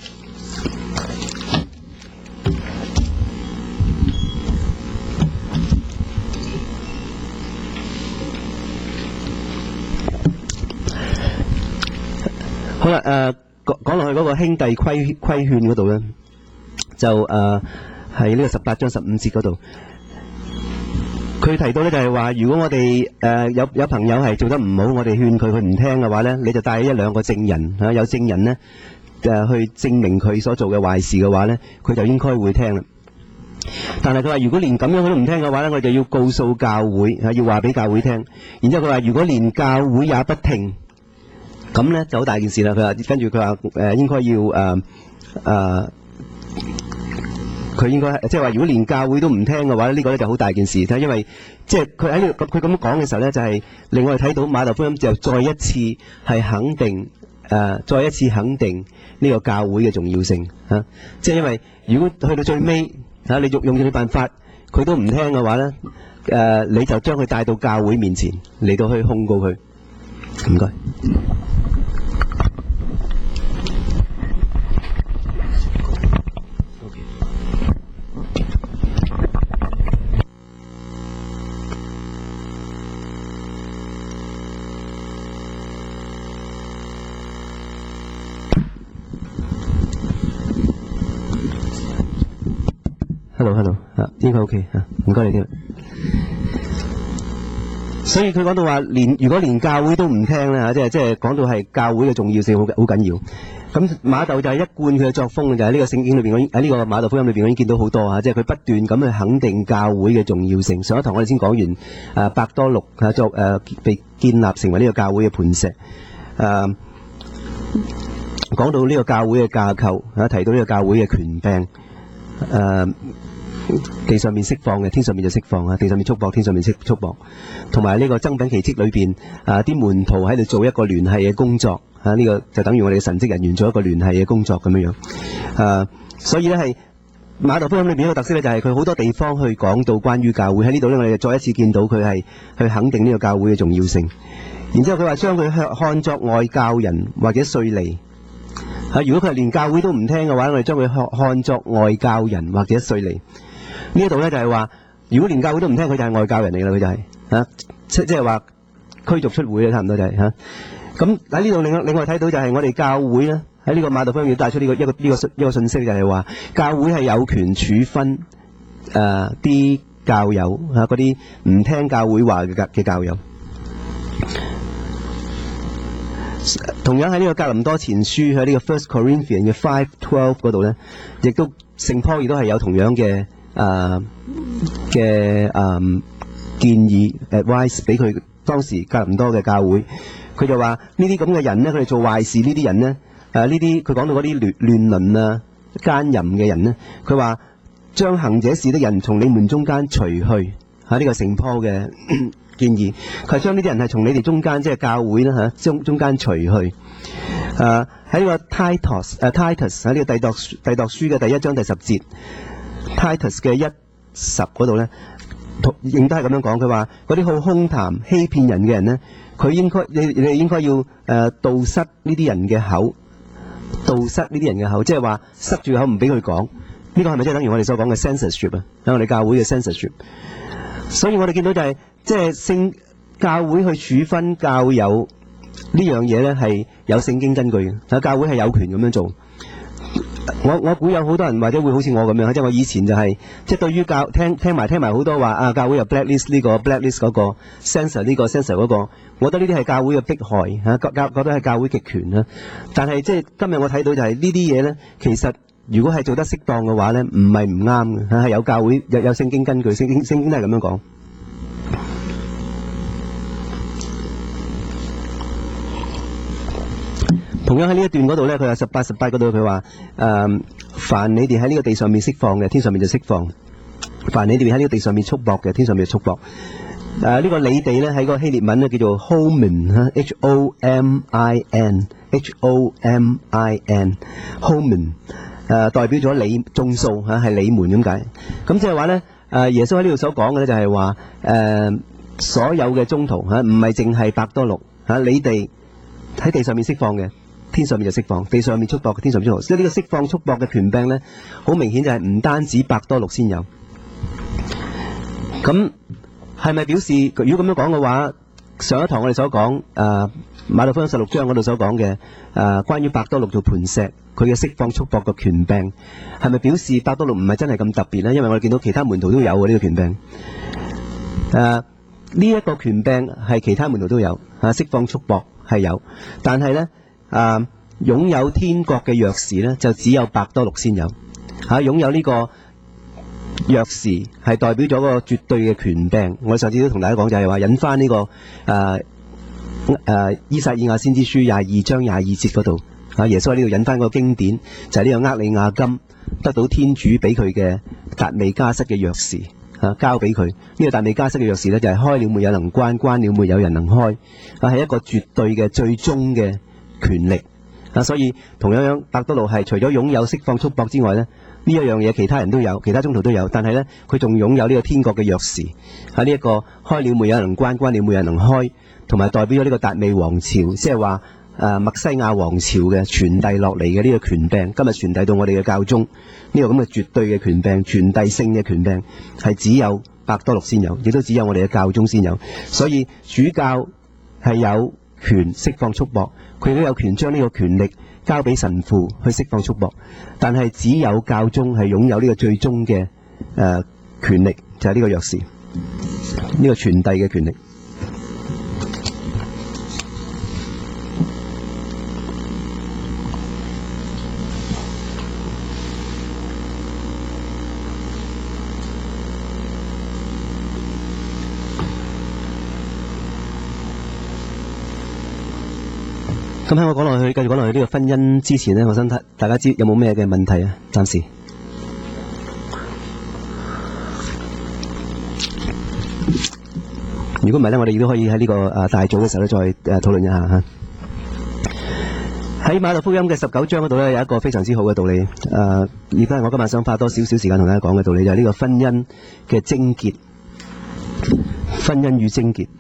好啦，誒講講落去嗰個兄弟規規勸嗰度咧，就誒喺呢個十八章十五節嗰度。佢提到咧就係話，如果我哋誒、呃、有有朋友係做得唔好，我哋勸佢佢唔聽嘅話咧，你就帶一兩個證人嚇、啊，有證人咧誒、呃、去證明佢所做嘅壞事嘅話咧，佢就應該會聽啦。但係佢話，如果連咁樣佢都唔聽嘅話咧，我哋就要告訴教會嚇、啊，要話俾教會聽。然之後佢話，如果連教會也不聽，咁咧就好大件事啦。佢話跟住佢話誒應該要誒誒。呃呃佢應該即係話，如果連教會都唔聽嘅話咧，呢、這個咧就好大件事。因為即係佢喺佢咁樣講嘅時候咧，就係、是、令我哋睇到馬太福音就再一次係肯定誒、呃，再一次肯定呢個教會嘅重要性嚇、啊。即係因為如果去到最尾嚇、啊，你用用咗啲辦法，佢都唔聽嘅話咧，誒、呃、你就將佢帶到教會面前嚟到去控告佢。唔該。Hello，Hello， 啊，應該 OK 啊，唔該你添。所以佢講到話，連如果連教會都唔聽咧嚇，即係即係講到係教會嘅重要性好好緊要。咁馬竇就係一貫佢嘅作風，就喺呢個聖經裏邊，我喺呢個馬竇福音裏邊，我已經見到好多嚇，即係佢不斷咁去肯定教會嘅重要性。上一堂我哋先講完誒伯多祿嚇作誒被建立成為呢個教會嘅磐石。誒講到呢個教會嘅架構嚇，提到呢個教會嘅權柄。誒地上面釋放嘅，天上面就釋放啊！地上面束縛，天上面束束縛。同埋呢個增餅奇蹟裏邊啊，啲門徒喺度做一個聯繫嘅工作啊，呢、這個就等於我哋嘅神職人員做一個聯繫嘅工作咁樣樣。啊，所以咧係馬太福音裏邊一個特色咧，就係佢好多地方去講到關於教會。喺呢度咧，我哋再一次見到佢係去肯定呢個教會嘅重要性。然之後佢話將佢看作外教人或者稅吏。啊！如果佢係連教會都唔聽嘅話，我哋將佢看看作外教人或者稅吏。呢一度咧就係話，如果連教會都唔聽，佢就係外教人嚟啦。佢就係、是、嚇、啊，即即係話驅逐出會咧，差唔多就係、是、嚇。咁喺呢度另另外睇到就係我哋教會咧，喺呢個馬太福音要帶出呢、這個一個呢、這個一個信息，就係話教會係有權處分誒啲、呃、教友嚇，嗰啲唔聽教會話嘅嘅教友。同樣喺呢個格林多前書喺呢個 First Corinthians 嘅 five twelve 嗰度咧，亦都聖保亦都係有同樣嘅誒嘅誒建議 advice 俾佢當時格林多嘅教會。佢就話呢啲咁嘅人咧，佢哋做壞事呢啲人咧，誒呢啲佢講到嗰啲亂亂倫啊、奸淫嘅人咧，佢話將行這事的人從你們中間除去嚇，呢、啊這個聖保嘅建議，佢係將呢啲人係從你哋中間，即係教會啦嚇，中中間除去。誒喺呢個 Titus 誒 Titus 喺呢個弟鐸弟鐸書嘅第一章第十節 Titus 嘅一十嗰度咧，亦都係咁樣講。佢話嗰啲好空談欺騙人嘅人咧，佢應該你你應該要誒、呃、堵塞呢啲人嘅口，堵塞呢啲人嘅口，即係話塞住口唔俾佢講。 呢個係咪即係等於我哋所講嘅 censorship 啊？喺我哋教會嘅 censorship。所以我哋見到就係即係聖教會去處分教友呢樣嘢咧，係有聖經根據嘅。啊，教會係有權咁樣做。我我估有好多人或者會好似我咁樣，即係我以前就係即係對於教聽聽埋聽埋好多話啊，教會有 blacklist 呢個 blacklist 嗰個 censor 呢個 censor 嗰個，我覺得呢啲係教會嘅迫害嚇，教覺得係教會極權啦。但係即係今日我睇到就係呢啲嘢咧，其實如果係做得適當嘅話咧，唔係唔啱嘅嚇，係有教會有有聖經根據，聖經聖經都係咁樣講。同樣喺呢一段嗰度咧，佢話十八十八嗰度佢話誒，凡你哋喺呢個地上面釋放嘅，天上面就釋放；凡你哋喺呢個地上面束縛嘅，天上面就束縛。誒、呃、呢、這個你哋咧喺個希臘文咧叫做 homin 嚇 ，H O M I N，H O M I N，homin 誒代表咗你眾數嚇，係你們咁解。咁即係話咧誒，耶穌喺呢度所講嘅咧就係話誒，所有嘅宗徒嚇，唔係淨係伯多祿嚇，你哋喺地上面釋放嘅。天上面就釋放，地上面束縛，天上面束縛。所以呢個釋放束縛嘅權柄咧，好明顯就係唔單止伯多祿先有。咁係咪表示如果咁樣講嘅話，上一堂我哋所講誒、呃、馬太福音十六章嗰度所講嘅誒關於伯多祿做磐石，佢嘅釋放束縛嘅權柄，係咪表示伯多祿唔係真係咁特別咧？因為我哋見到其他門徒都有嘅呢、這個權柄。誒呢一個權柄係其他門徒都有嚇，釋放束縛係有，但係咧。啊！擁有天國嘅鑰匙咧，就只有伯多祿先有。嚇、啊，擁有呢個鑰匙係代表咗嗰個絕對嘅權柄。我上次都同大家講就係話引翻呢、這個誒誒、啊、依撒意亞先知書廿二章廿二節嗰度。啊，耶穌喺呢度引翻個經典，就係、是、呢個厄里亞金得到天主俾佢嘅達味家室嘅鑰匙，嚇、啊、交俾佢。呢、這個達味家室嘅鑰匙咧，就係、是、開了沒有能關，關了沒有人能開。啊，係一個絕對嘅最終嘅權力啊，所以同樣樣伯多祿係除咗擁有釋放束縛之外咧，呢一樣嘢其他人都有，其他宗徒都有，但係咧佢仲擁有呢個天國嘅鑰匙，喺呢一個開了沒有人能關，關了沒有人能開，同埋代表咗呢個達味王朝，即係話誒默西亞王朝嘅傳遞落嚟嘅呢個權柄，今日傳遞到我哋嘅教宗，呢個咁嘅絕對嘅權柄，傳遞性嘅權柄係只有伯多祿先有，亦都只有我哋嘅教宗先有，所以主教係有權釋放束縛，佢都有權將呢個權力交俾神父去釋放束縛，但係只有教宗係擁有呢個最終嘅誒權力，就係、是、呢個鑰匙，呢、這個傳遞嘅權力。咁喺我講落去，繼續講落去呢個婚姻之前呢，我想睇大家知有冇咩嘅問題啊？暫時，如果唔係咧，我哋亦都可以喺呢個誒大組嘅時候咧，再誒討論一下嚇。喺馬太福音嘅十九章嗰度咧，有一個非常之好嘅道理，誒，而家我今日想花多少少時間同大家講嘅道理，就係呢個婚姻嘅症結，婚姻與症結。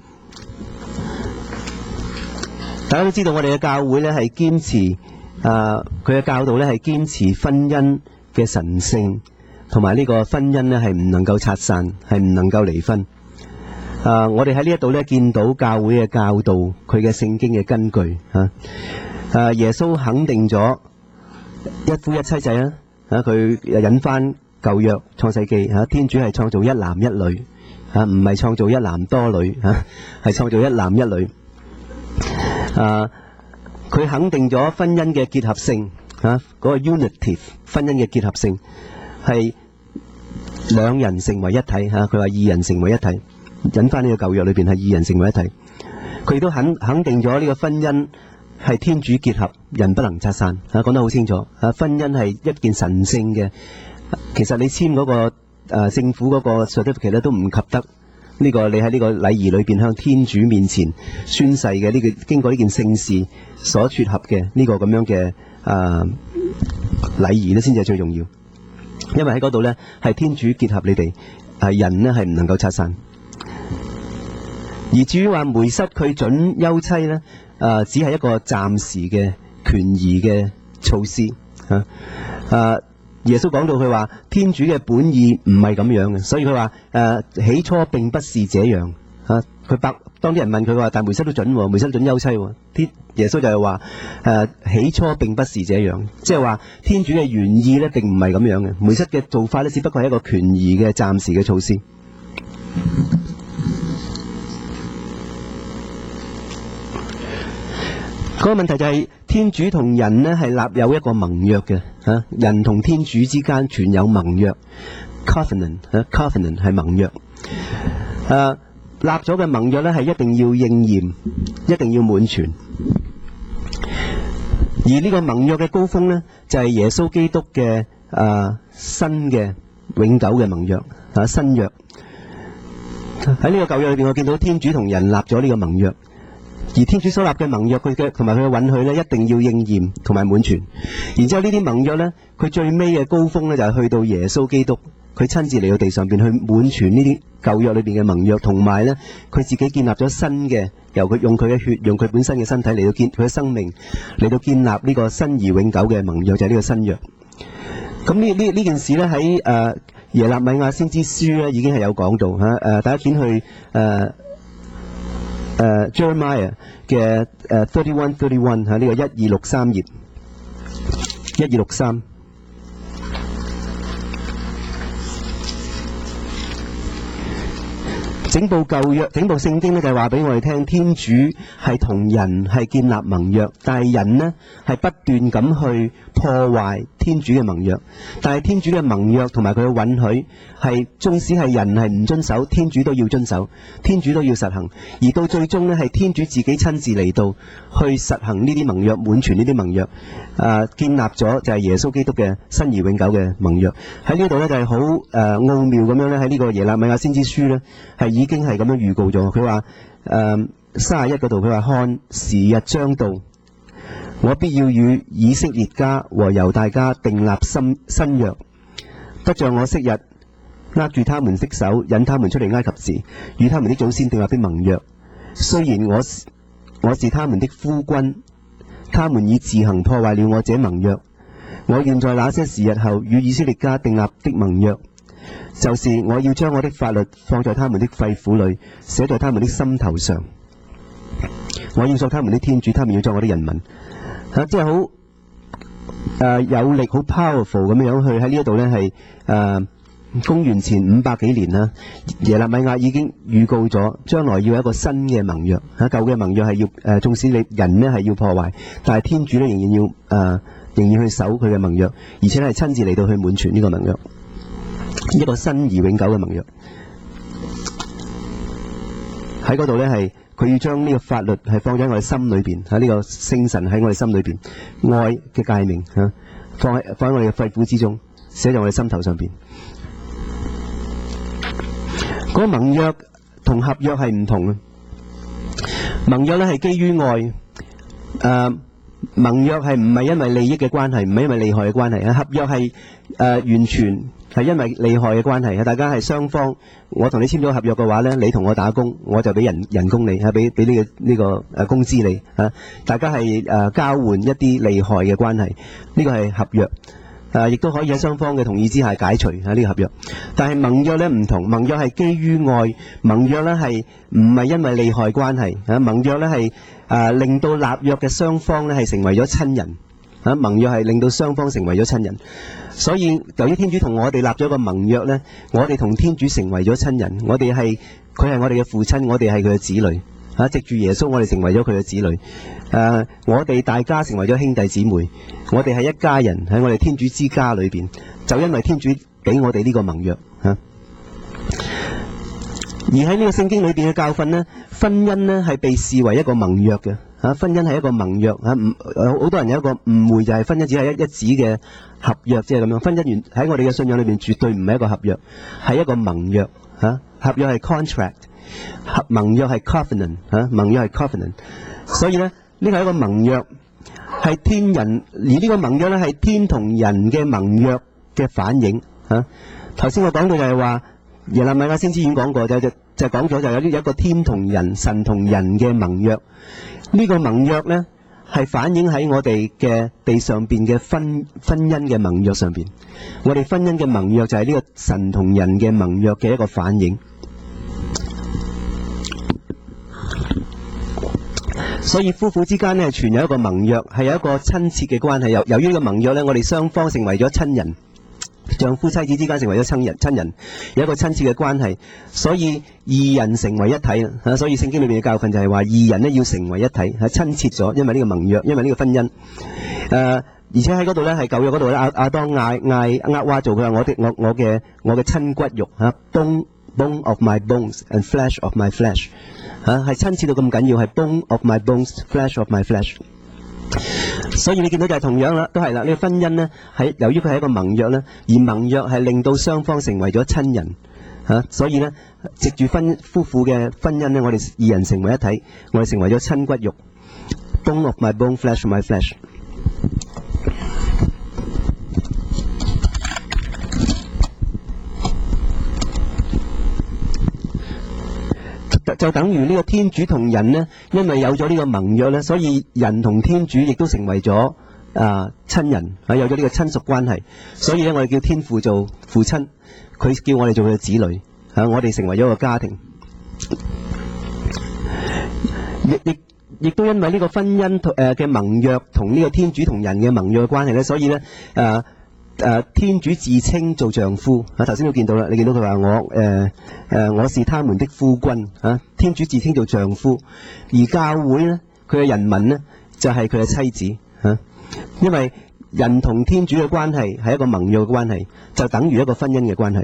大家都知道我哋嘅教會咧係堅持，誒佢嘅教導咧係堅持婚姻嘅神聖，同埋呢個婚姻咧係唔能夠拆散，係唔能夠離婚。誒、呃，我哋喺呢一度咧見到教會嘅教導，佢嘅聖經嘅根據嚇。誒、啊，耶穌肯定咗一夫一妻制啊，嚇佢引翻舊約創世記嚇，天主係創造一男一女嚇，唔係創造一男多女嚇，係創造一男一女。啊！佢肯定咗婚姻嘅結合性，嚇、啊、嗰、那個 unity 婚姻嘅結合性係兩人成為一體嚇。佢、啊、話二人成為一體，引翻呢個舊約裏邊係二人成為一體。佢亦都肯肯定咗呢個婚姻係天主結合，人不能拆散嚇。講、啊、得好清楚嚇、啊，婚姻係一件神聖嘅。其實你簽嗰、那個誒、啊、政府嗰個 certificate 咧都唔及得。呢、這個你喺呢個禮儀裏邊向天主面前宣誓嘅呢、這個經過呢件聖事所撮合嘅呢個咁樣嘅誒禮儀咧，先至係最重要。因為喺嗰度咧係天主結合你哋，係人咧係唔能夠拆散。而至於話梅瑟佢準休妻咧，誒、呃、只係一個暫時嘅權宜嘅措施嚇。誒、啊、 耶穌講到佢話天主嘅本意唔係咁樣嘅，所以佢話誒起初並不是這樣嚇。佢白當啲人問佢話，但梅瑟都準喎，梅瑟準休妻喎。天耶穌就係話誒起初並不是這樣，即係話天主嘅原意咧並唔係咁樣嘅。梅瑟嘅做法咧只不過係一個權宜嘅暫時嘅措施。嗰個問題就係天主同人呢係立有一個盟約嘅嚇，人同天主之間存有盟約 ，covenant 嚇 covenant 係盟約。誒立咗嘅盟約呢係一定要應驗，一定要滿全。而呢個盟約嘅高峰呢，就係耶穌基督嘅誒新嘅永久嘅盟約嚇新約。喺呢個舊約裏邊，我見到天主同人立咗呢個盟約。而天主所立嘅盟約，佢嘅同埋佢嘅允許咧，一定要應驗同埋滿全。然之後呢啲盟約咧，佢最尾嘅高峰咧就係去到耶穌基督，佢親自嚟到地上邊去滿全呢啲舊約裏邊嘅盟約，同埋咧佢自己建立咗新嘅，由佢用佢嘅血，用佢本身嘅身體嚟到建佢嘅生命，嚟到建立呢個新而永久嘅盟約，就係呢個新約。咁呢呢呢件事咧喺誒耶肋米亞先知書咧已經係有講到嚇誒，大家見去誒。呃誒、uh, Jeremiah 嘅誒 thirty one thirty one 嚇呢個一二六三頁，一二六三。整部舊約、整部聖經咧就係話俾我哋聽，天主係同人係建立盟約，但係人呢係不斷咁去破壞天主嘅盟約。但係天主嘅盟約同埋佢嘅允許係，縱使係人係唔遵守，天主都要遵守，天主都要實行。而到最終呢，係天主自己親自嚟到去實行呢啲盟約，滿全呢啲盟約，誒建立咗就係耶穌基督嘅新而永久嘅盟約。喺呢度呢，就係好誒奧妙咁樣咧，喺呢個耶肋米亞先知書呢，係已經係咁樣預告咗。佢話誒三十一嗰度，佢話看時日將到，我必要與以色列家和猶大家訂立新新約，不像我昔日握住他們的手，引他們出嚟埃及時，與他們的祖先訂立的盟約。雖然我我是他們的夫君，他們已自行破壞了我這盟約。我願在那些時日後與以色列家訂立的盟約，就是我要將我的法律放在他們的肺腑裏，寫在他們的心頭上。我要作他們的天主，他們要作我的人民。嚇、啊，即係好誒有力、好 powerful 咁樣去喺呢一度呢係誒公元前五百幾年啦。耶肋米亞已經預告咗將來要有一個新嘅盟約。嚇、啊，舊嘅盟約係要誒、呃，縱使你人呢係要破壞，但係天主呢仍然要誒、呃，仍然去守佢嘅盟約，而且係親自嚟到去滿全呢個盟約，一個新而永久嘅盟約。喺嗰度呢係。佢要將呢個法律係放喺我哋心裏邊，喺呢個聖神喺我哋心裏邊，愛嘅誡命嚇，放喺放喺我哋嘅肺腑之中，寫在我哋心頭上邊。嗰個盟約同合約係唔同嘅。盟約咧係基於愛，誒、呃、盟約係唔係因為利益嘅關係，唔係因為利害嘅關係啊。合約係誒、呃、完全係因為利害嘅關係啊。大家係雙方。我同你簽咗合約嘅話呢，你同我打工，我就俾人人工你，係俾俾呢個呢、這個誒工資你嚇、啊。大家係誒、呃、交換一啲利害嘅關係，呢、這個係合約。誒亦都可以喺雙方嘅同意之下解除喺呢、啊這個合約。但係盟約呢唔同，盟約係基於愛，盟約呢係唔係因為利害關係嚇、啊。盟約呢係誒、呃、令到立約嘅雙方呢係成為咗親人嚇、啊。盟約係令到雙方成為咗親人。所以由於天主同我哋立咗個盟約呢，我哋同天主成為咗親人，我哋係佢係我哋嘅父親，我哋係佢嘅子女嚇、啊。藉住耶穌，我哋成為咗佢嘅子女。誒、啊，我哋大家成為咗兄弟姊妹，我哋係一家人喺我哋天主之家裏邊，就因為天主俾我哋呢個盟約嚇、啊。而喺呢個聖經裏邊嘅教訓呢，婚姻呢係被視為一個盟約嘅。嚇，婚姻係一個盟約嚇，唔好多人有一個誤會，就係婚姻只係一一紙嘅合約，即係咁樣。婚姻原喺我哋嘅信仰裏邊絕對唔係一個合約，係一個盟約嚇。合約係 contract， 合盟約係 covenant 嚇，盟約係 covenant。所以咧，呢個係一個盟約，係天人，而呢個盟約咧係天同人嘅盟約嘅反應嚇。頭先我講到就係話，耶肋米亞先知已經講過，就就就講咗就有啲有一個天同人、神同人嘅盟約。呢個盟約呢係反映喺我哋嘅地上邊嘅婚婚姻嘅盟約上邊。我哋婚姻嘅盟約就係呢個神同人嘅盟約嘅一個反映。所以夫婦之間咧，存有一個盟約，係有一個親切嘅關係。由由於呢個盟約咧，我哋雙方成為咗親人。丈夫妻子之間成為咗親人，親人有一個親切嘅關係，所以二人成為一體啊！所以聖經裏面嘅教訓就係話，二人咧要成為一體，係親切咗，因為呢個盟約，因為呢個婚姻。誒、呃，而且喺嗰度咧，係舊約嗰度咧，亞亞當嗌嗌厄娃做，佢話我的我我嘅我嘅親骨肉嚇 ，bone bone of my bones and flesh of my flesh 嚇、啊，係親切到咁緊要，係 bone of my bones，flesh of my flesh。所以你見到就係同樣啦，都係啦。呢、這個婚姻呢，係由於佢係一個盟約咧，而盟約係令到雙方成為咗親人嚇、啊，所以呢，藉住婚夫婦嘅婚姻呢，我哋二人成為一體，我哋成為咗親骨肉 ，bone of my bone，flesh of my flesh。就等於呢個天主同人呢，因為有咗呢個盟約呢，所以人同天主亦都成為咗啊親人啊，有咗呢個親屬關係。所以咧，我哋叫天父做父親，佢叫我哋做佢嘅子女啊，我哋成為咗一個家庭。亦亦亦都因為呢個婚姻誒嘅盟約同呢個天主同人嘅盟約嘅關係咧，所以咧誒。誒、呃、天主自稱做丈夫啊！頭先都見到啦，你見到佢話我誒誒、呃、我是他們的夫君啊！天主自稱做丈夫，而教會咧佢嘅人民咧就係佢嘅妻子啊！因為人同天主嘅關係係一個盟約嘅關係，就等於一個婚姻嘅關係。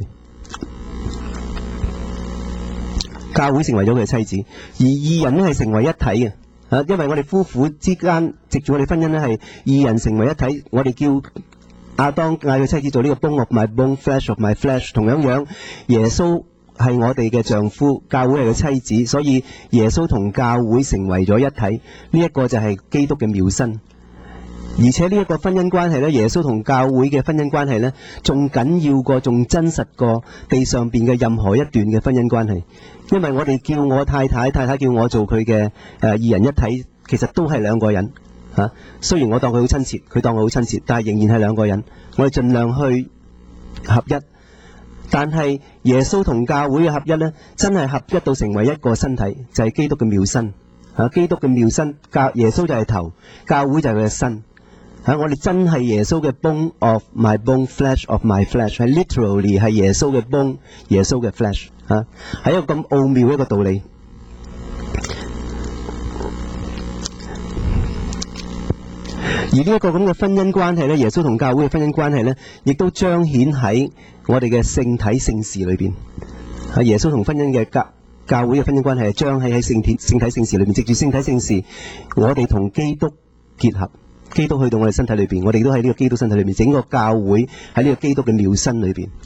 教會成為咗佢嘅妻子，而二人咧係成為一體嘅啊！因為我哋夫婦之間藉住我哋婚姻咧係二人成為一體，我哋叫亞當嗌佢妻子做呢個 bone of my bone，flesh of my flesh。同樣樣，耶穌係我哋嘅丈夫，教會係佢妻子，所以耶穌同教會成為咗一體。呢一個就係基督嘅妙身。而且呢一個婚姻關係咧，耶穌同教會嘅婚姻關係咧，仲緊要過，仲真實過地上邊嘅任何一段嘅婚姻關係。因為我哋叫我太太，太太叫我做佢嘅誒二人一體，其實都係兩個人。嚇、啊，雖然我當佢好親切，佢當我好親切，但係仍然係兩個人。我哋盡量去合一，但係耶穌同教會嘅合一呢，真係合一到成為一個身體，就係、是、基督嘅妙身。嚇、啊，基督嘅妙身，教耶穌就係頭，教會就係佢嘅身。嚇、啊，我哋真係耶穌嘅 bone of my bone，flesh of my flesh， 係 literally 係耶穌嘅 bone， 耶穌嘅 flesh。嚇、啊，係一個咁奧妙一個道理。而呢一個咁嘅婚姻關係咧，耶穌同教會嘅婚姻關係咧，亦都彰顯喺我哋嘅聖體聖事裏邊。係耶穌同婚姻嘅教教會嘅婚姻關係係彰顯喺聖體聖體聖事裏邊。藉住聖體聖事，我哋同基督結合，基督去到我哋身體裏邊，我哋都喺呢個基督身體裏邊，整個教會喺呢個基督嘅妙身裏邊。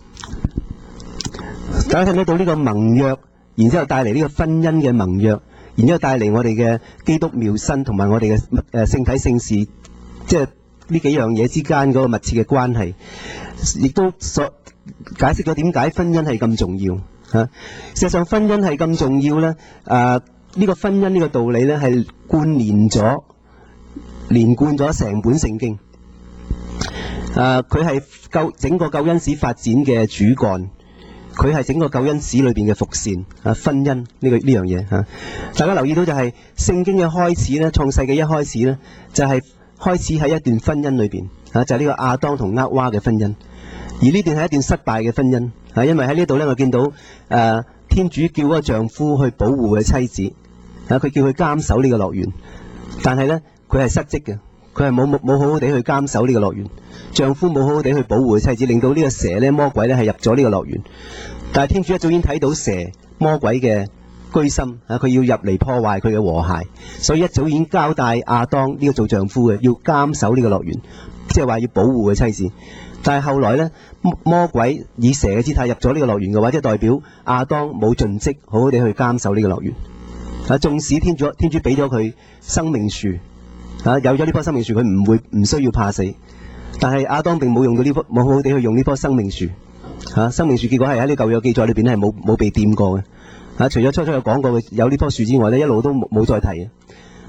大家睇得到呢個盟約，然之後帶嚟呢個婚姻嘅盟約，然之後帶嚟我哋嘅基督妙身同埋我哋嘅誒聖體聖事。即係呢幾樣嘢之間嗰個密切嘅關係，亦都所解釋咗點解婚姻係咁重要嚇、啊。事實上，婚姻係咁重要咧。誒、啊，呢、呢個婚姻呢個道理咧係貫連咗、連貫咗成本聖經。誒、啊，佢係救整個救恩史發展嘅主幹，佢係整個救恩史裏邊嘅伏線。啊，婚姻呢、呢個呢樣嘢嚇，大家留意到就係、是、聖經嘅開始咧，創世嘅一開始咧就係、是。開始喺一段婚姻裏邊，啊就係、是、呢個亞當同厄娃嘅婚姻，而呢段係一段失敗嘅婚姻，啊因為喺呢度咧，我見到誒、呃、天主叫嗰個丈夫去保護佢妻子，啊佢叫佢監守呢個樂園，但係咧佢係失職嘅，佢係冇冇冇好好地去監守呢個樂園，丈夫冇好好地去保護佢妻子，令到呢個蛇咧魔鬼咧係入咗呢個樂園，但係天主一早已經睇到蛇魔鬼嘅居心啊！佢要入嚟破壞佢嘅和諧，所以一早已經交代亞當呢個做丈夫嘅要監守呢個樂園，即係話要保護佢妻子。但係後來呢，魔鬼以蛇嘅姿態入咗呢個樂園嘅話，即係代表亞當冇盡職，好好地去監守呢個樂園。啊，縱使天主天主俾咗佢生命樹，啊有咗呢棵生命樹，佢唔會唔需要怕死。但係亞當並冇用到呢棵，冇好好地去用呢棵生命樹。嚇、啊，生命樹結果係喺呢舊約記載裏邊咧係冇冇被掂過嘅。啊！除咗初初有講過嘅有呢棵樹之外咧，一路都冇冇再提嘅。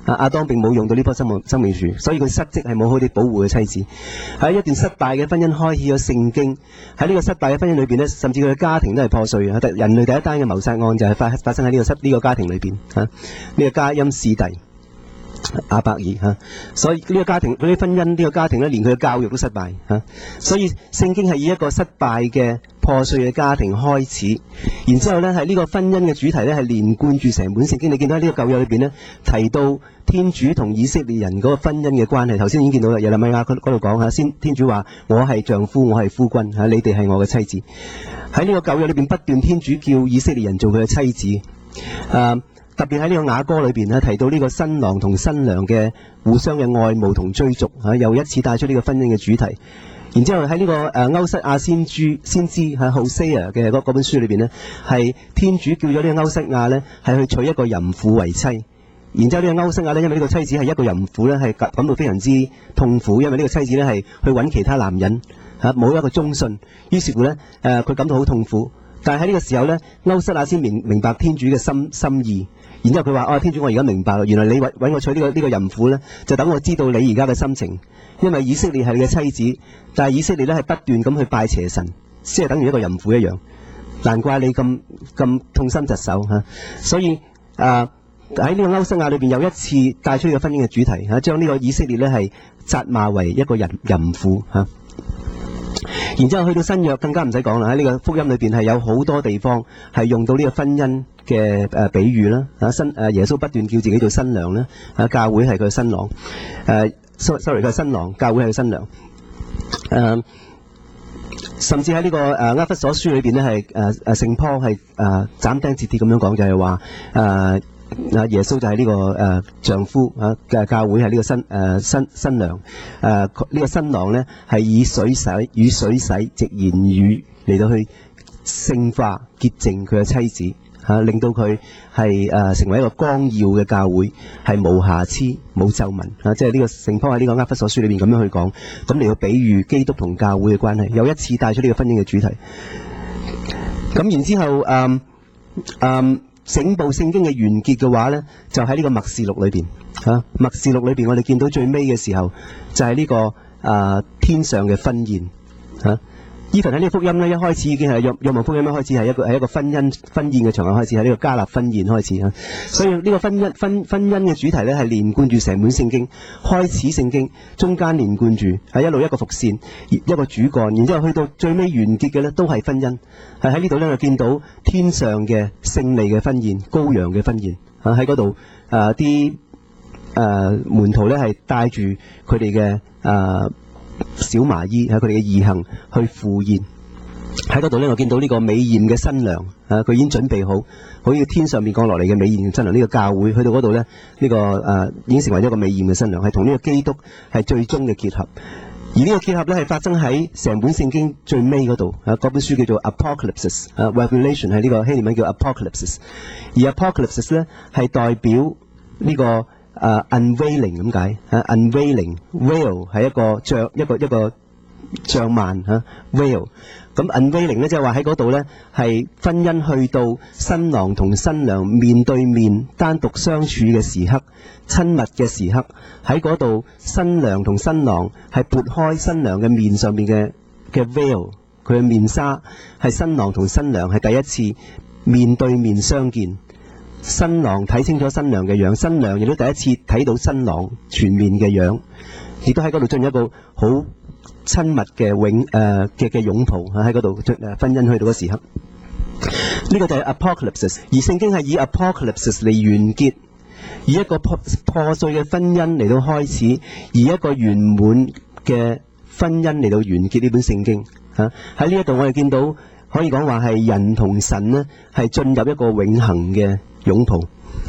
啊，亞當並冇用到呢棵生命生命樹，所以佢失職係冇好啲保護佢妻子。喺一段失敗嘅婚姻開始咗聖經，喺呢個失敗嘅婚姻裏邊呢，甚至佢嘅家庭都係破碎嘅。人類第一單嘅謀殺案就係發發生喺呢個失呢個家庭裏邊嚇，呢、啊這個加音士弟亞伯爾嚇、啊，所以呢個家庭嗰啲婚姻呢、這個家庭咧，連佢嘅教育都失敗嚇、啊，所以聖經係以一個失敗嘅破碎嘅家庭開始，然之後咧係呢個婚姻嘅主題咧係連貫住成本聖經。你見到喺呢個舊約裏邊咧提到天主同以色列人嗰個婚姻嘅關係，頭先已經見到啦，耶利米亞嗰度講嚇，先天主話我係丈夫，我係夫君嚇，你哋係我嘅妻子。喺呢個舊約裏邊不斷天主叫以色列人做佢嘅妻子，誒、啊。特別喺呢個雅歌裏邊咧提到呢個新郎同新娘嘅互相嘅愛慕同追逐嚇、啊，又一次帶出呢個婚姻嘅主題。然之後喺呢、這個誒、呃、歐瑟亞先知先知喺 Hosea 嘅嗰本書裏邊呢，係天主叫咗呢個歐瑟亞呢係去娶一個淫婦為妻。然之後呢個歐瑟亞呢，因為呢個妻子係一個淫婦呢，係感到非常之痛苦，因為呢個妻子呢係去揾其他男人嚇，冇、啊、一個忠信。於是乎呢，誒、呃、佢感到好痛苦。但係喺呢個時候呢，歐瑟亞先明明白天主嘅心心意。然之後佢話：哦，天主，我而家明白啦，原來你揾揾我娶呢、這個呢、這個淫婦呢，就等我知道你而家嘅心情。因為以色列係你嘅妻子，但係以色列呢係不斷咁去拜邪神，即係等於一個淫婦一樣。難怪你咁咁痛心疾首嚇。所以啊，喺呢個歐瑟亞裏邊有一次帶出呢個婚姻嘅主題嚇，將呢個以色列呢係責罵為一個人淫婦嚇。然之後去到新約更加唔使講啦，喺呢個福音裏邊係有好多地方係用到呢個婚姻嘅誒比喻啦，啊新誒耶穌不斷叫自己做新娘啦，啊教會係佢嘅新郎，誒 sorry 佢係新郎，教會係佢新娘，誒甚至喺呢個誒厄弗所書裏邊咧係誒誒聖保係誒斬釘截鐵咁樣講，就係話誒。啊！耶穌就係呢、這個誒、呃、丈夫啊嘅教會係呢個新誒、呃、新新娘誒呢、呃這個新郎咧係以水洗與水洗藉言語嚟到去聖化潔淨佢嘅妻子嚇、啊，令到佢係誒成為一個光耀嘅教會，係無瑕疵冇皺紋嚇，即係呢個聖保喺呢個厄弗所書裏邊咁樣去講，咁嚟到比喻基督同教會嘅關係，又一次帶出呢個婚姻嘅主題。咁然之後誒誒。嗯嗯整部聖經嘅完結嘅話呢，就喺呢個默示錄裏邊嚇。默示錄裏邊，我哋見到最尾嘅時候，就係、是、呢、這個誒、呃、天上嘅婚宴嚇。依份喺呢個福音呢，一開始已經係約約翰福音一開始係一個係一個婚姻婚宴嘅場合開始，喺呢個迦納婚宴開始嚇。所以呢個婚姻婚婚姻嘅主題呢，係連貫住成本聖經，開始聖經，中間連貫住係一路一個伏線，一個主幹，然之後去到最尾完結嘅呢，都係婚姻。係喺呢度呢，就見到天上嘅勝利嘅婚宴，羔羊嘅婚宴嚇，喺嗰度誒啲誒門徒呢，係帶住佢哋嘅誒小麻衣喺佢哋嘅義行去赴宴。喺嗰度呢，我見到呢個美豔嘅新娘啊，佢已經準備好，好似天上面降落嚟嘅美豔嘅新娘。呢、這個教會去到嗰度呢，呢、這個誒、呃、已經成為咗一個美豔嘅新娘，係同呢個基督係最終嘅結合。而呢個結合咧係發生喺成本聖經最尾嗰度啊，嗰本書叫做 Apocalypse 啊 Revelation 係呢個希臘文叫 Apocalypse， 而 Apocalypse 咧係代表呢、這個誒、uh, unveiling 咁解啊 unveiling veil 係一個帳一個一個帳幔嚇 veil， 咁 unveiling 咧即係話喺嗰度咧係婚姻去到新郎同新娘面對面單獨相處嘅時刻，親密嘅時刻，喺嗰度新娘同新郎係撥開新娘嘅面上面嘅嘅 veil， 佢嘅面紗係新郎同新娘係第一次面對面相見，新郎睇清楚新娘嘅樣，新娘亦都第一次睇到新郎全面嘅樣，亦都喺嗰度進入一個好親密嘅永誒嘅嘅擁抱喺嗰度，誒婚姻去到嗰時刻，呢、這個就係 Apocalypse， 而聖經係以 Apocalypse 嚟完結。以一個破破碎嘅婚姻嚟到開始，以一個圓滿嘅婚姻嚟到完結呢本聖經嚇。喺呢一度我哋見到可以講話係人同神呢係進入一個永恆嘅擁抱。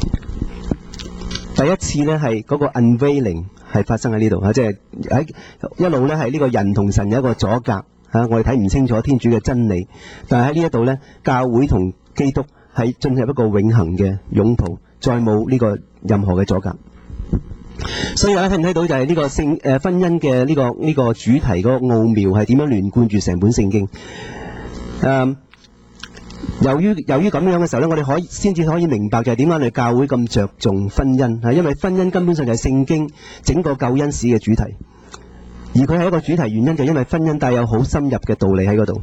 第一次呢係嗰個 unveiling 係發生喺呢度嚇，即係喺一路呢係呢個人同神有一個阻隔嚇，我哋睇唔清楚天主嘅真理。但係喺呢一度呢，教會同基督係進入一個永恆嘅擁抱。再冇呢個任何嘅阻隔，所以大家睇唔睇到就係呢個聖誒、呃、婚姻嘅呢、這個呢、這個主題嗰個奧妙係點樣連貫住成本聖經？誒、呃， 由於由於咁樣嘅時候咧，我哋可以先至可以明白就係點解我哋教會咁着重婚姻，係因為婚姻根本上就係聖經整個救恩史嘅主題，而佢係一個主題原因就係因為婚姻帶有好深入嘅道理喺嗰度，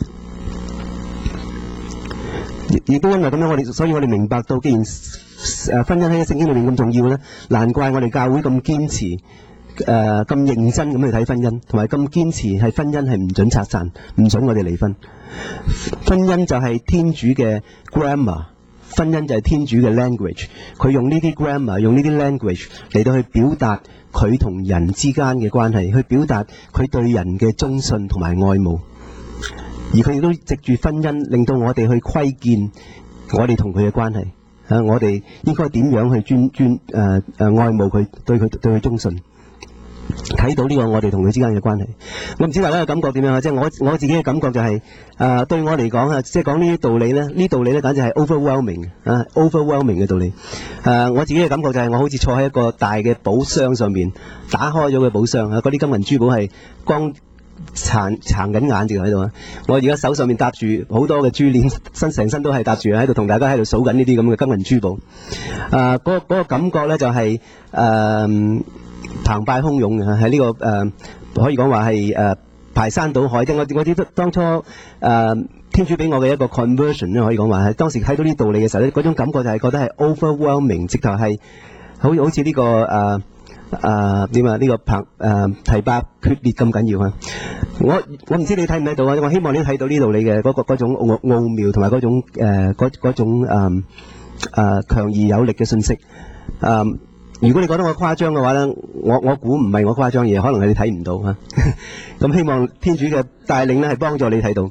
亦都因為咁樣我哋，所以我哋明白到，既然誒婚姻喺聖經裏面咁重要咧，難怪我哋教會咁堅持。誒咁、呃、認真咁去睇婚姻，同埋咁堅持係婚姻係唔準拆散，唔準我哋離婚。婚姻就係天主嘅 grammar， 婚姻就係天主嘅 language。佢用呢啲 grammar， 用呢啲 language 嚟到去表達佢同人之間嘅關係，去表達佢對人嘅忠信同埋愛慕。而佢亦都藉住婚姻，令到我哋去窺見我哋同佢嘅關係。啊，我哋應該點樣去尊尊誒誒愛慕佢，對佢對佢忠信。睇到呢個我哋同佢之間嘅關係，我唔知大家嘅感覺點樣啊？即係我我自己嘅感覺就係、是、誒、呃、對我嚟講啊，即係講呢啲道理咧，呢啲道理咧簡直係 overwhelming 啊 ，overwhelming 嘅道理。誒、呃、我自己嘅感覺就係我好似坐喺一個大嘅寶箱上面，打開咗個寶箱啊，嗰啲金銀珠寶係光撐撐緊眼住喺度啊！我而家手上面搭住好多嘅珠鏈，身成身都係搭住喺度，同大家喺度數緊呢啲咁嘅金銀珠寶。誒、呃、嗰、那個那個感覺咧就係、是、誒。呃澎湃洶湧嘅喺呢個誒、呃，可以講話係誒排山倒海。即係我我記得當初誒、呃、天主俾我嘅一個 conversion 咧，可以講話係當時睇到啲道理嘅時候咧，嗰種感覺就係覺得係 overwhelming，直頭係好好似呢、這個誒誒點啊呢個澎誒堤壩決裂咁緊要啊！我我唔知你睇唔睇到啊？我希望你睇到呢道理嘅嗰、那個嗰種奧奧妙同埋嗰種誒嗰嗰種誒誒、呃、強而有力嘅信息誒。呃如果你覺得我誇張嘅話咧，我我估唔係我誇張嘢，可能係你睇唔到啊。咁希望天主嘅帶領咧係幫助你睇到。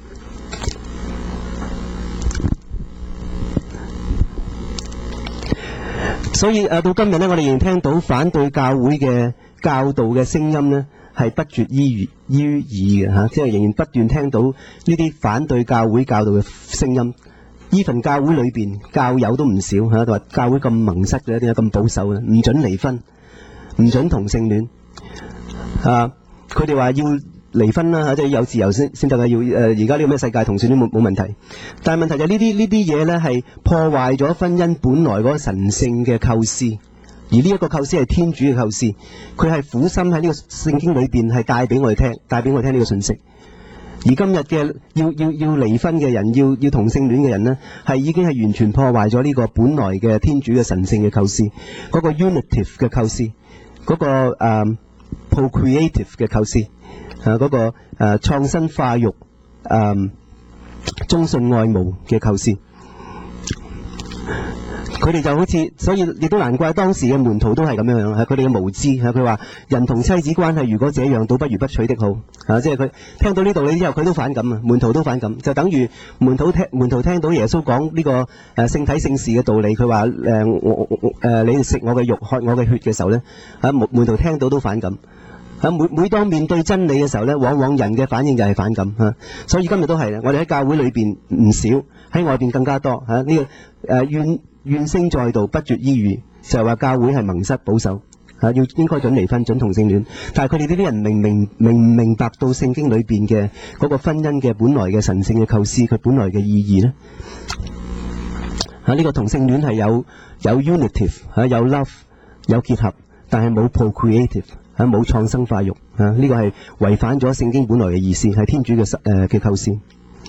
所以誒、啊、到今日咧，我哋仍聽到反對教會嘅教導嘅聲音咧，係不絕於於耳嘅嚇，即係仍然不斷聽到呢啲反對教會教導嘅聲音。呢份教會裏邊教友都唔少嚇，同埋教會咁盟塞嘅，點解咁保守嘅？唔準離婚，唔準同性戀啊！佢哋話要離婚啦嚇，即係有自由先先得嘅。要誒而家呢個咩世界同性戀冇冇問題，但係問題就係呢啲呢啲嘢咧係破壞咗婚姻本來嗰個神聖嘅構思，而呢一個構思係天主嘅構思，佢係苦心喺呢個聖經裏邊係帶俾我哋聽，帶俾我哋聽呢個信息。而今日嘅要要要離婚嘅人，要要同性戀嘅人呢，係已經係完全破壞咗呢個本來嘅天主嘅神聖嘅構思，嗰、那個 unitive 嘅構思，嗰、那個誒、uh, procreative 嘅構思，誒、啊、嗰、那個誒、uh, 創新化育誒忠信愛慕嘅構思。佢哋就好似，所以亦都難怪當時嘅門徒都係咁樣樣，係佢哋嘅無知嚇。佢話人同妻子關係如果這樣，倒不如不娶的好嚇。即係佢聽到呢道理之後，佢都反感啊，門徒都反感，就等於門徒聽門徒聽到耶穌講呢個誒聖體聖事嘅道理，佢話誒我誒你食我嘅肉喝我嘅血嘅時候咧，嚇門門徒聽到都反感嚇。每每當面對真理嘅時候咧，往往人嘅反應就係反感嚇。所以今日都係啦，我哋喺教會裏邊唔少，喺外邊更加多嚇。呢個誒怨怨聲載道，不絕於耳，就係話教會係盟塞保守嚇，要應該準離婚、準同性戀。但係佢哋呢啲人明明明唔明白到聖經裏邊嘅嗰個婚姻嘅本來嘅神聖嘅構思，佢本來嘅意義咧嚇。呢個同性戀係有有 unitive 嚇，有 love 有結合，但係冇 procreative 嚇，冇創生化育嚇。呢個係違反咗聖經本來嘅意思，係天主嘅誒嘅構思。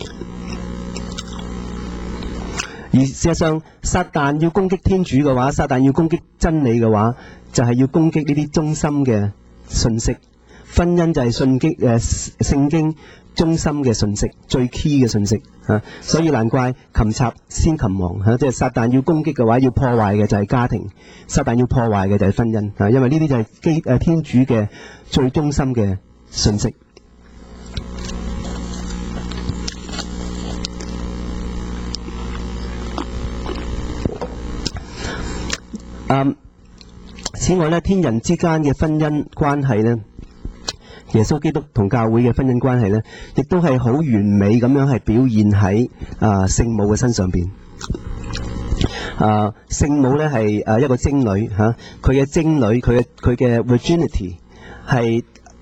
而事實上，撒旦要攻擊天主嘅話，撒旦要攻擊真理嘅話，就係、是、要攻擊呢啲中心嘅信息。婚姻就係信經誒聖經中心嘅信息，最 key 嘅信息嚇、啊。所以難怪擒賊先擒王嚇，即係撒旦要攻擊嘅話，要破壞嘅就係家庭；撒旦要破壞嘅就係婚姻嚇、啊，因為呢啲就係基誒天主嘅最中心嘅信息。Um, 此外咧，天人之間嘅婚姻關係咧，耶穌基督同教會嘅婚姻關係咧，亦都係好完美咁樣係表現喺啊聖母嘅身上邊。啊，聖母咧係誒一個貞女嚇，佢嘅貞女，佢嘅佢嘅 virginity 係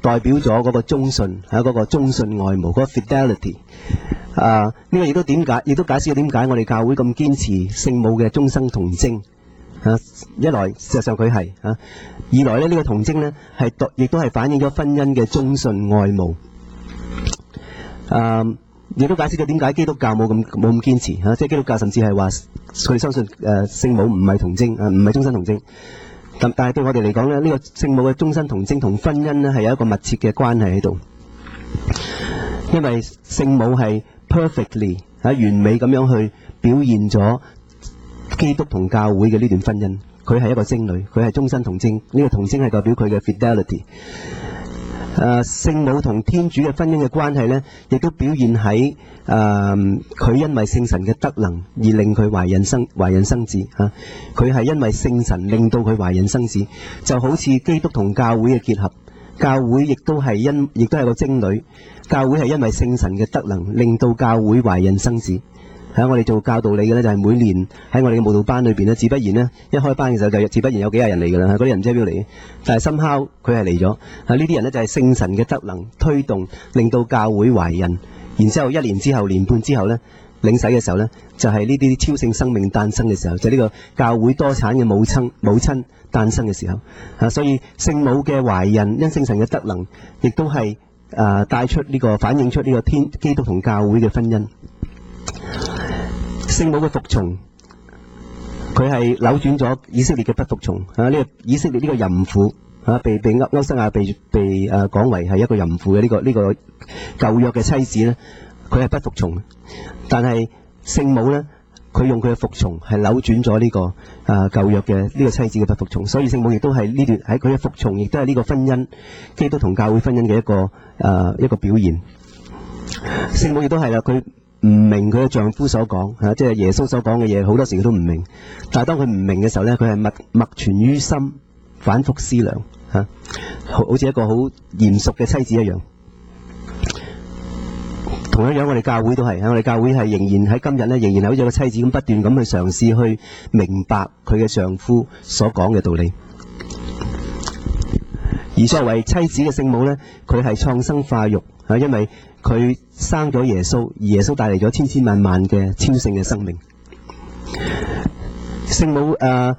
代表咗嗰個忠信，係嗰個忠信愛慕嗰個 fidelity。啊，呢個亦都點解，亦都解釋咗點解我哋教會咁堅持聖母嘅終生童貞。啊，一來事實上佢係啊，二來咧呢個童貞咧係亦都係反映咗婚姻嘅忠信愛慕。啊，亦都解釋咗點解基督教冇咁冇咁堅持嚇，即係基督教甚至係話佢哋相信誒聖母唔係童貞，誒唔係終身童貞。但但係對我哋嚟講咧，呢個聖母嘅終身童貞同婚姻咧係有一個密切嘅關係喺度，因為聖母係 perfectly 嚇完美咁樣去表現咗基督同教會嘅呢段婚姻。佢係一個貞女，佢係終身童貞，呢個童貞係代表佢嘅 fidelity。誒聖母同天主嘅婚姻嘅關係咧，亦都表現喺誒佢因為聖神嘅德能而令佢懷孕生懷孕生子嚇。佢係因為聖神令到佢懷孕生子，就好似基督同教會嘅結合。教會亦都係因亦都係個貞女，教會係因為聖神嘅德能令到教會懷孕生子。喺我哋做教導理嘅咧，就係每年喺我哋嘅舞蹈班裏邊咧，自不然咧一開班嘅時候就自不然有幾廿人嚟㗎啦。嗰啲人唔知邊度嚟嘅，但係somehow佢係嚟咗。啊，呢啲人咧就係聖神嘅德能推動，令到教會懷孕。然之後一年之後、年半之後咧，領洗嘅時候咧，就係呢啲超性生命誕生嘅時候，就係呢個教會多產嘅母親母親誕生嘅時候。啊，所以聖母嘅懷孕因聖神嘅德能，亦都係誒帶出呢個反映出呢個天基督同教會嘅婚姻。聖母嘅服從，佢係扭轉咗以色列嘅不服從啊！呢、這個以色列呢個淫婦啊，被被歐歐瑟亞被被誒、呃、講為係一個淫婦嘅呢個呢、這個舊約嘅妻子咧，佢係不服從。但係聖母咧，佢用佢嘅服從係扭轉咗呢、這個誒、呃、舊約嘅呢個妻子嘅不服從。所以聖母亦都係呢段喺佢嘅服從，亦都係呢個婚姻基督同教會婚姻嘅一個誒、呃、一個表現。聖母亦都係啦，佢唔明佢嘅丈夫所講嚇，即係耶穌所講嘅嘢，好多時佢都唔明。但係當佢唔明嘅時候咧，佢係默默存於心，反覆思量嚇，好似一個好嚴肅嘅妻子一樣。同樣樣，我哋教會都係，我哋教會係仍然喺今日咧，仍然係好似個妻子咁不斷咁去嘗試去明白佢嘅丈夫所講嘅道理。而作為妻子嘅聖母咧，佢係創生化育嚇，因為佢生咗耶穌，而耶穌帶嚟咗千千萬萬嘅超性嘅生命。聖母誒呢、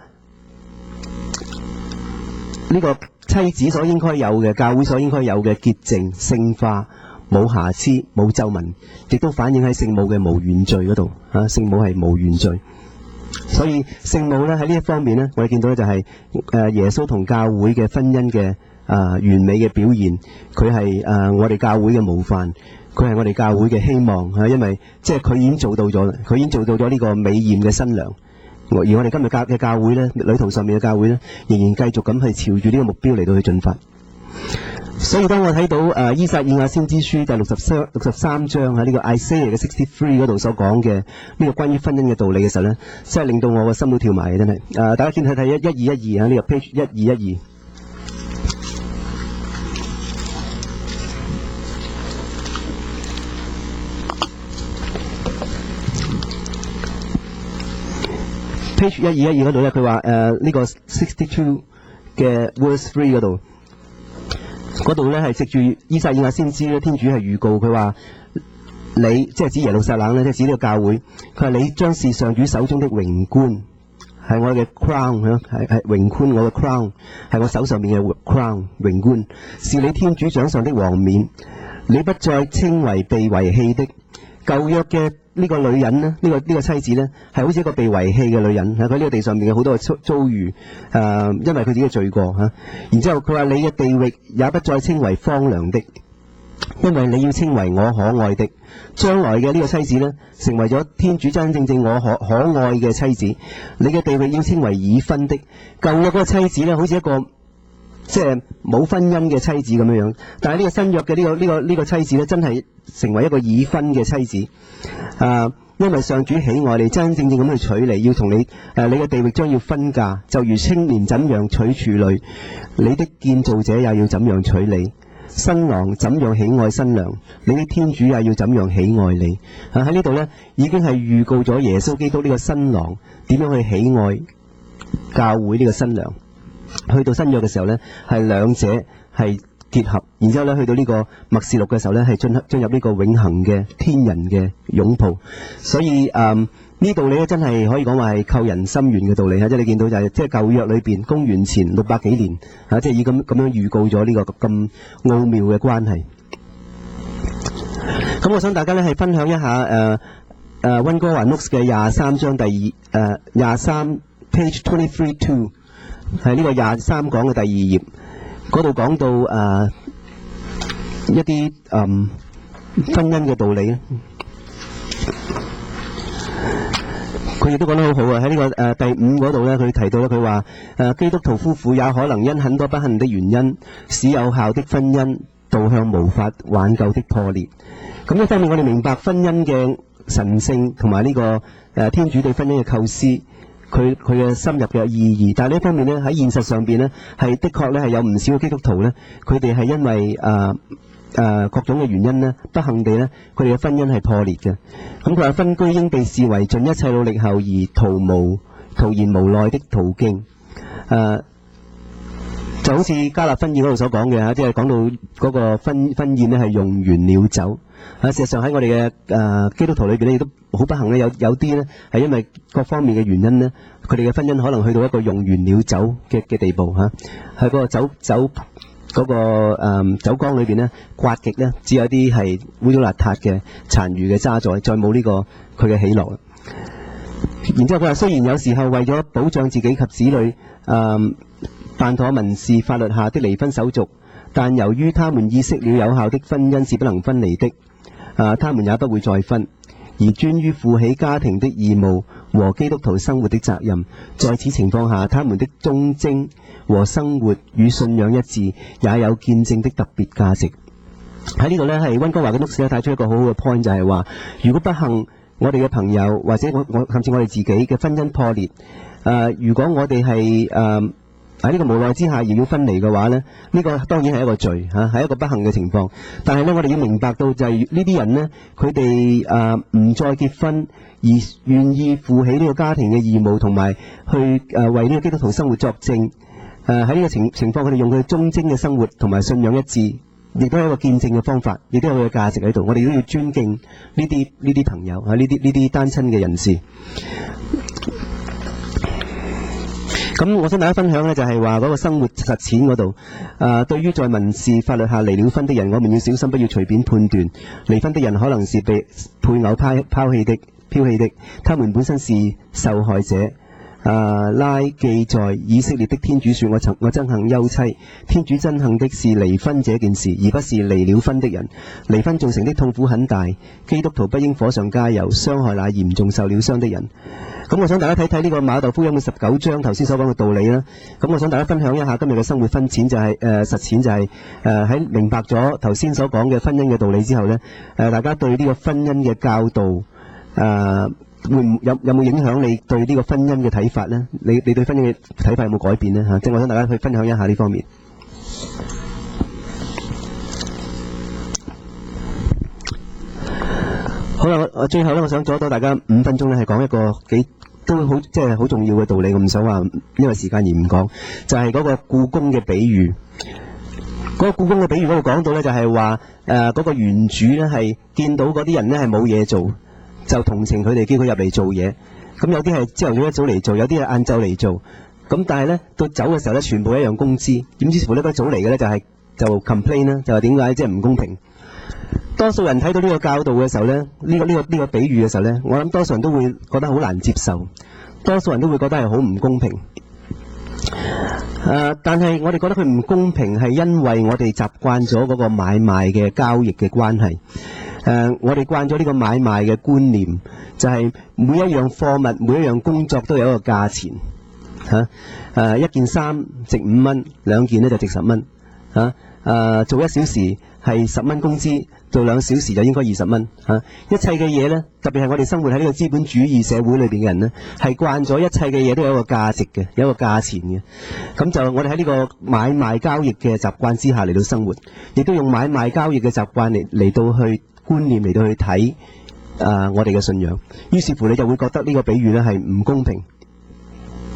呃這個妻子所應該有嘅，教會所應該有嘅潔淨、聖化、冇瑕疵、冇皺紋，亦都反映喺聖母嘅無原罪嗰度嚇。聖母係無原罪，所以聖母咧喺呢一方面咧，我哋見到咧就係誒耶穌同教會嘅婚姻嘅啊、呃、完美嘅表現。佢係誒我哋教會嘅模範，佢係我哋教會嘅希望嚇，因為即係佢已經做到咗啦，佢已經做到咗呢個美豔嘅新娘。而我哋今日教嘅教會咧，旅途上面嘅教會咧，仍然繼續咁去朝住呢個目標嚟到去進發。所以當我睇到誒、呃、依撒意亞先知書第六十三六十三章喺呢個 Isaiah 嘅 sixty three 嗰度所講嘅呢個關於婚姻嘅道理嘅時候咧，真係令到我個心都跳埋，真係誒、呃！大家見睇睇一一二一二啊，呢、這個 page 一二一二。page 一二一二嗰度咧，佢話誒呢個 sixty two 嘅 verse three 嗰度。嗰度咧係藉住依撒意亞先知咧，天主係預告佢話：你即係指耶路撒冷咧，即係指呢個教會。佢話你將是上主手中的榮冠，係我嘅 crown 嚇，係係榮冠，我嘅 crown 係我手上面嘅 crown 榮冠，是你天主掌上的王冕。你不再稱為被遺棄的。舊約嘅呢個女人呢，呢、呢個呢、呢個妻子呢，係好似一個被遺棄嘅女人，喺佢呢個地上面嘅好多嘅遭遇，誒、呃，因為佢自己嘅罪過嚇、啊。然之後佢話：你嘅地域也不再稱為荒涼的，因為你要稱為我可愛的。將來嘅呢個妻子呢，成為咗天主真真正正我可可愛嘅妻子。你嘅地域要稱為已婚的。舊約嗰個妻子呢，好似一個即係冇婚姻嘅妻子咁樣樣，但係呢個新約嘅呢、呢個呢、呢個呢、呢個妻子呢，真係成為一個已婚嘅妻子。啊，因為上主喜愛你，真真正正咁去娶你，要同你誒、啊，你嘅地域將要分嫁，就如青年怎樣娶處女，你的建造者也要怎樣娶你，新郎怎樣喜愛新娘，你的天主也要怎樣喜愛你。啊，喺呢度呢，已經係預告咗耶穌基督呢個新郎點樣去喜愛教會呢個新娘。去到新約嘅時候呢，係兩者係結結合，然之後咧去到呢個默示錄嘅時候咧，係進進入呢個永恆嘅天人嘅擁抱。所以誒呢道理咧真係可以講話係扣人心弦嘅道理嚇，即係你見到就係即係舊約裏邊公元前六百幾年嚇，即係以咁咁樣預告咗呢個咁奧妙嘅關係。咁我想大家咧係分享一下誒誒溫哥華 Notes 嘅廿三章第二誒廿三 page twenty three two 係呢個廿三講嘅第二頁，嗰度講到誒、呃、一啲誒、呃、婚姻嘅道理咧。佢亦都講得好好啊！喺呢、這個誒、呃、第五嗰度咧，佢提到咧，佢話誒基督徒夫婦也可能因很多不幸的原因，使有效的婚姻導向無法挽救的破裂。咁一方面，我哋明白婚姻嘅神聖同埋呢個誒、呃、天主對婚姻嘅構思，佢佢嘅深入嘅意義。但係呢一方面咧，喺現實上邊咧，係的確咧係有唔少嘅基督徒咧，佢哋係因為誒。呃誒、呃、各種嘅原因呢，不幸地呢，佢哋嘅婚姻係破裂嘅。咁佢話分居應被視為盡一切努力後而徒無徒然無奈的途徑。誒、呃、就好似加納婚宴嗰度所講嘅嚇，即係講到嗰個婚婚宴呢係用完了酒。啊，事實上喺我哋嘅誒基督徒裏邊呢，亦都好不幸咧，有有啲呢係因為各方面嘅原因呢，佢哋嘅婚姻可能去到一個用完了酒嘅嘅地步嚇，喺、啊、嗰個酒酒。嗰、那個誒、嗯、酒缸裏邊咧，刮極咧，只有啲係污糟邋遢嘅殘餘嘅渣滓，再冇呢、這個佢嘅喜樂。然之後佢話：雖然有時候為咗保障自己及子女，誒、嗯、辦妥民事法律下的離婚手續，但由於他們意識了有效的婚姻是不能分離的，啊，他們也不會再分，而專於負起家庭的義務和基督徒生活的責任。在此情況下，他們的忠貞和生活與信仰一致，也有見證的特別價值。喺呢度呢，係溫哥華嘅 Notes 帶出一個好好嘅 point， 就係話，如果不幸我哋嘅朋友或者我我甚至我哋自己嘅婚姻破裂，誒、呃，如果我哋係誒喺呢個無奈之下而要分離嘅話呢，呢、這個當然係一個罪嚇，係、啊、一個不幸嘅情況。但係呢，我哋要明白到就係呢啲人呢，佢哋誒唔再結婚，而願意負起呢個家庭嘅義務，同埋去誒、呃、為呢個基督徒生活作證。誒喺呢個情情況，佢哋用佢忠貞嘅生活同埋信仰一致，亦都係一個見證嘅方法，亦都有佢嘅價值喺度。我哋都要尊敬呢啲呢啲朋友啊，呢啲呢啲單親嘅人士。咁我想大家分享呢，就係話嗰個生活實踐嗰度。誒、呃，對於在民事法律下離了婚的人，我們要小心，不要隨便判斷。離婚的人可能是被配偶拋拋棄的、拋棄的，他們本身是受害者。啊！拉記在以色列的天主說：我曾我憎恨休妻。天主憎恨的是離婚這件事，而不是離了婚的人。離婚造成的痛苦很大，基督徒不應火上加油，傷害那嚴重受了傷的人。咁我想大家睇睇呢個馬竇福音嘅十九章頭先所講嘅道理啦。咁我想大家分享一下今日嘅生活分淺，就係、是、誒、呃、實踐就係誒喺明白咗頭先所講嘅婚姻嘅道理之後呢，誒、呃、大家對呢個婚姻嘅教導誒。呃會唔有有冇影響你對呢個婚姻嘅睇法呢？你你對婚姻嘅睇法有冇改變呢？嚇，即係我想大家去分享一下呢方面。好啦，我最後咧，我想阻到大家五分鐘咧，係講一個幾都好即係好重要嘅道理。我唔想話因為時間而唔講，就係、是、嗰個僱工嘅比喻。嗰、那個僱工嘅比喻嗰度講到呢，就係話誒嗰個原主呢，係見到嗰啲人呢，係冇嘢做。就同情佢哋，叫佢入嚟做嘢。咁有啲係朝頭早一早嚟做，有啲係晏晝嚟做。咁但係呢，到走嘅時候呢，全部一樣工資。點知乎呢個早嚟嘅呢，就係、是、就 complain 啦，就係點解即係唔公平。多數人睇到呢個教導嘅時候呢，呢、這個呢、這個呢、這個比喻嘅時候呢，我諗多數人都會覺得好難接受，多數人都會覺得係好唔公平。誒、呃，但係我哋覺得佢唔公平係因為我哋習慣咗嗰個買賣嘅交易嘅關係。誒、uh，我哋慣咗呢個買賣嘅觀念，就係、是、每一樣貨物、每一樣工作都有一個價錢嚇。誒、啊、一件衫值五蚊，兩件呢就值十蚊嚇。誒、啊、做一小時係十蚊工資，做兩小時就應該二十蚊嚇。一切嘅嘢呢，特別係我哋生活喺呢個資本主義社會裏邊嘅人呢，係慣咗一切嘅嘢都有一個價值嘅，有一個價錢嘅。咁就我哋喺呢個買賣交易嘅習慣之下嚟到生活，亦都用買賣交易嘅習慣嚟嚟到去。觀念嚟到去睇誒、呃、我哋嘅信仰，於是乎你就會覺得呢個比喻咧係唔公平。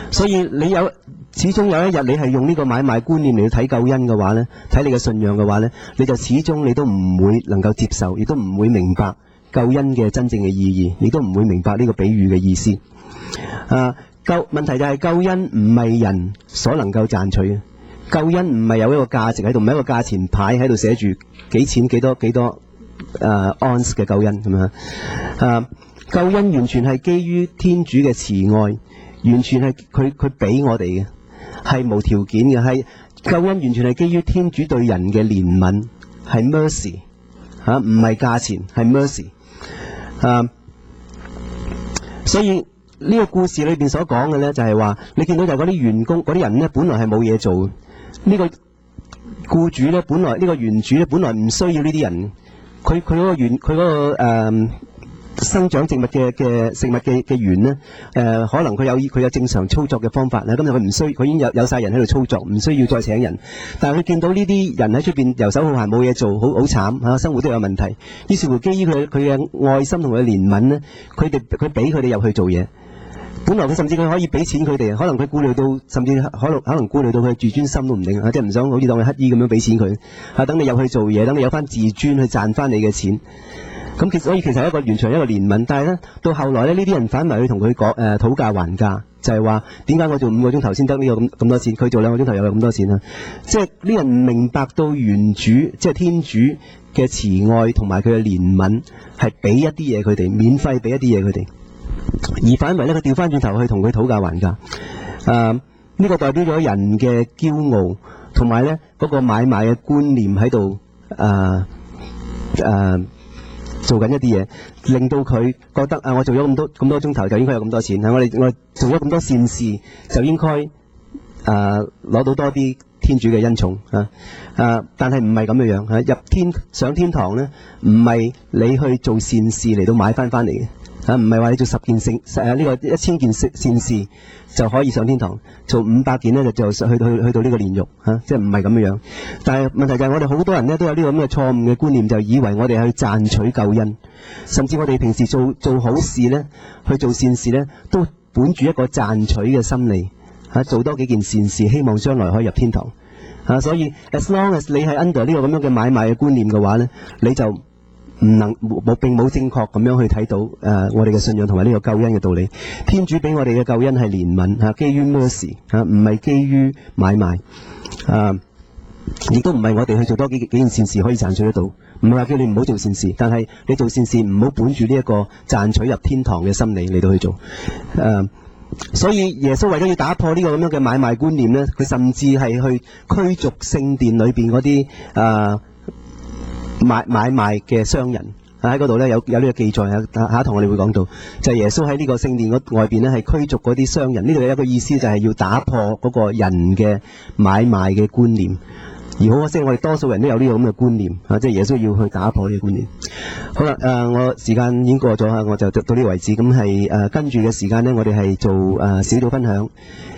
所以你有始終有一日你係用呢個買賣觀念嚟去睇救恩嘅話呢，睇你嘅信仰嘅話呢，你就始終你都唔會能夠接受，亦都唔會明白救恩嘅真正嘅意義，亦都唔會明白呢個比喻嘅意思。啊，救問題就係救恩唔係人所能夠賺取嘅，救恩唔係有一個價值喺度，唔係一個價錢牌喺度寫住幾錢幾多幾多誒盎司嘅救恩咁樣。啊，救恩完全係基於天主嘅慈愛，完全係佢佢俾我哋嘅，係無條件嘅，係救恩完全係基於天主對人嘅憐憫，係 mercy 嚇，唔係價錢，係 mercy 啊。所以呢個故事裏邊所講嘅咧，就係話你見到就係嗰啲員工嗰啲人咧，本來係冇嘢做嘅。呢個僱主咧，本來呢個園主咧，本來唔需要呢啲人。佢佢嗰個園佢嗰個誒生長植物嘅嘅食物嘅嘅園咧，誒可能佢有佢有正常操作嘅方法咧，咁佢唔需佢已經有有曬人喺度操作，唔需要再請人。但係佢見到呢啲人喺出邊遊手好閒冇嘢做，好好慘嚇，生活都有問題。於是乎基於佢佢嘅愛心同佢嘅憐憫咧，佢哋佢俾佢哋入去做嘢。本來佢甚至佢可以俾錢佢哋，可能佢顧慮到，甚至可能可能顧慮到佢自尊心都唔定，即係唔想好似當佢乞衣咁樣俾錢佢，嚇等你入去做嘢，等你有翻自尊去賺翻你嘅錢。咁其實所以其實係一個完全一個憐憫，但係咧到後來咧呢啲人反為去同佢講誒討價還價，就係話點解我做五個鐘頭先得呢個咁咁多錢，佢做兩個鐘頭又有咁多錢啊？即係呢人唔明白到原主即係天主嘅慈愛同埋佢嘅憐憫係俾一啲嘢佢哋，免費俾一啲嘢佢哋。而反為咧，佢調翻轉頭去同佢討價還價。誒、呃，呢、這個代表咗人嘅驕傲，同埋咧嗰個買賣嘅觀念喺度誒誒做緊一啲嘢，令到佢覺得啊，我做咗咁多咁多鐘頭就應該有咁多錢。啊，我哋我做咗咁多善事就應該誒攞、呃、到多啲天主嘅恩寵啊！誒、呃，但係唔係咁嘅樣嚇、啊，入天上天堂咧，唔係你去做善事嚟到買翻翻嚟嘅。啊，唔係話你做十件善誒呢個一千件善善事就可以上天堂，做五百件咧就就去到去去到呢個煉獄嚇，即係唔係咁樣樣。但係問題就係我哋好多人咧都有呢個咁嘅錯誤嘅觀念，就以為我哋去賺取救恩，甚至我哋平時做做好事咧，去做善事咧，都本住一個賺取嘅心理嚇、啊，做多幾件善事，希望將來可以入天堂嚇、啊。所以 as long as 你係 under 呢個咁樣嘅買賣嘅觀念嘅話咧，你就唔能冇並冇正確咁樣去睇到誒、呃、我哋嘅信仰同埋呢個救恩嘅道理。天主俾我哋嘅救恩係憐憫嚇，基於 mercy 嚇，唔係基於買賣啊，亦都唔係我哋去做多幾幾件善事可以賺取得到。唔係話叫你唔好做善事，但係你做善事唔好本住呢一個賺取入天堂嘅心理嚟到去做誒、啊。所以耶穌為咗要打破呢個咁樣嘅買賣觀念咧，佢甚至係去驅逐聖殿裏邊嗰啲誒買買賣嘅商人喺嗰度咧，有有呢個記載，下下一堂我哋會講到，就係、是、耶穌喺呢個聖殿外邊咧係驅逐嗰啲商人。呢度有一個意思就係要打破嗰個人嘅買賣嘅觀念，而好可惜我哋多數人都有呢個咁嘅觀念啊，即係耶穌要去打破呢個觀念。好啦，誒、呃、我時間已經過咗嚇，我就到呢個為止。咁係誒跟住嘅時間咧，我哋係做誒、呃、小組分享。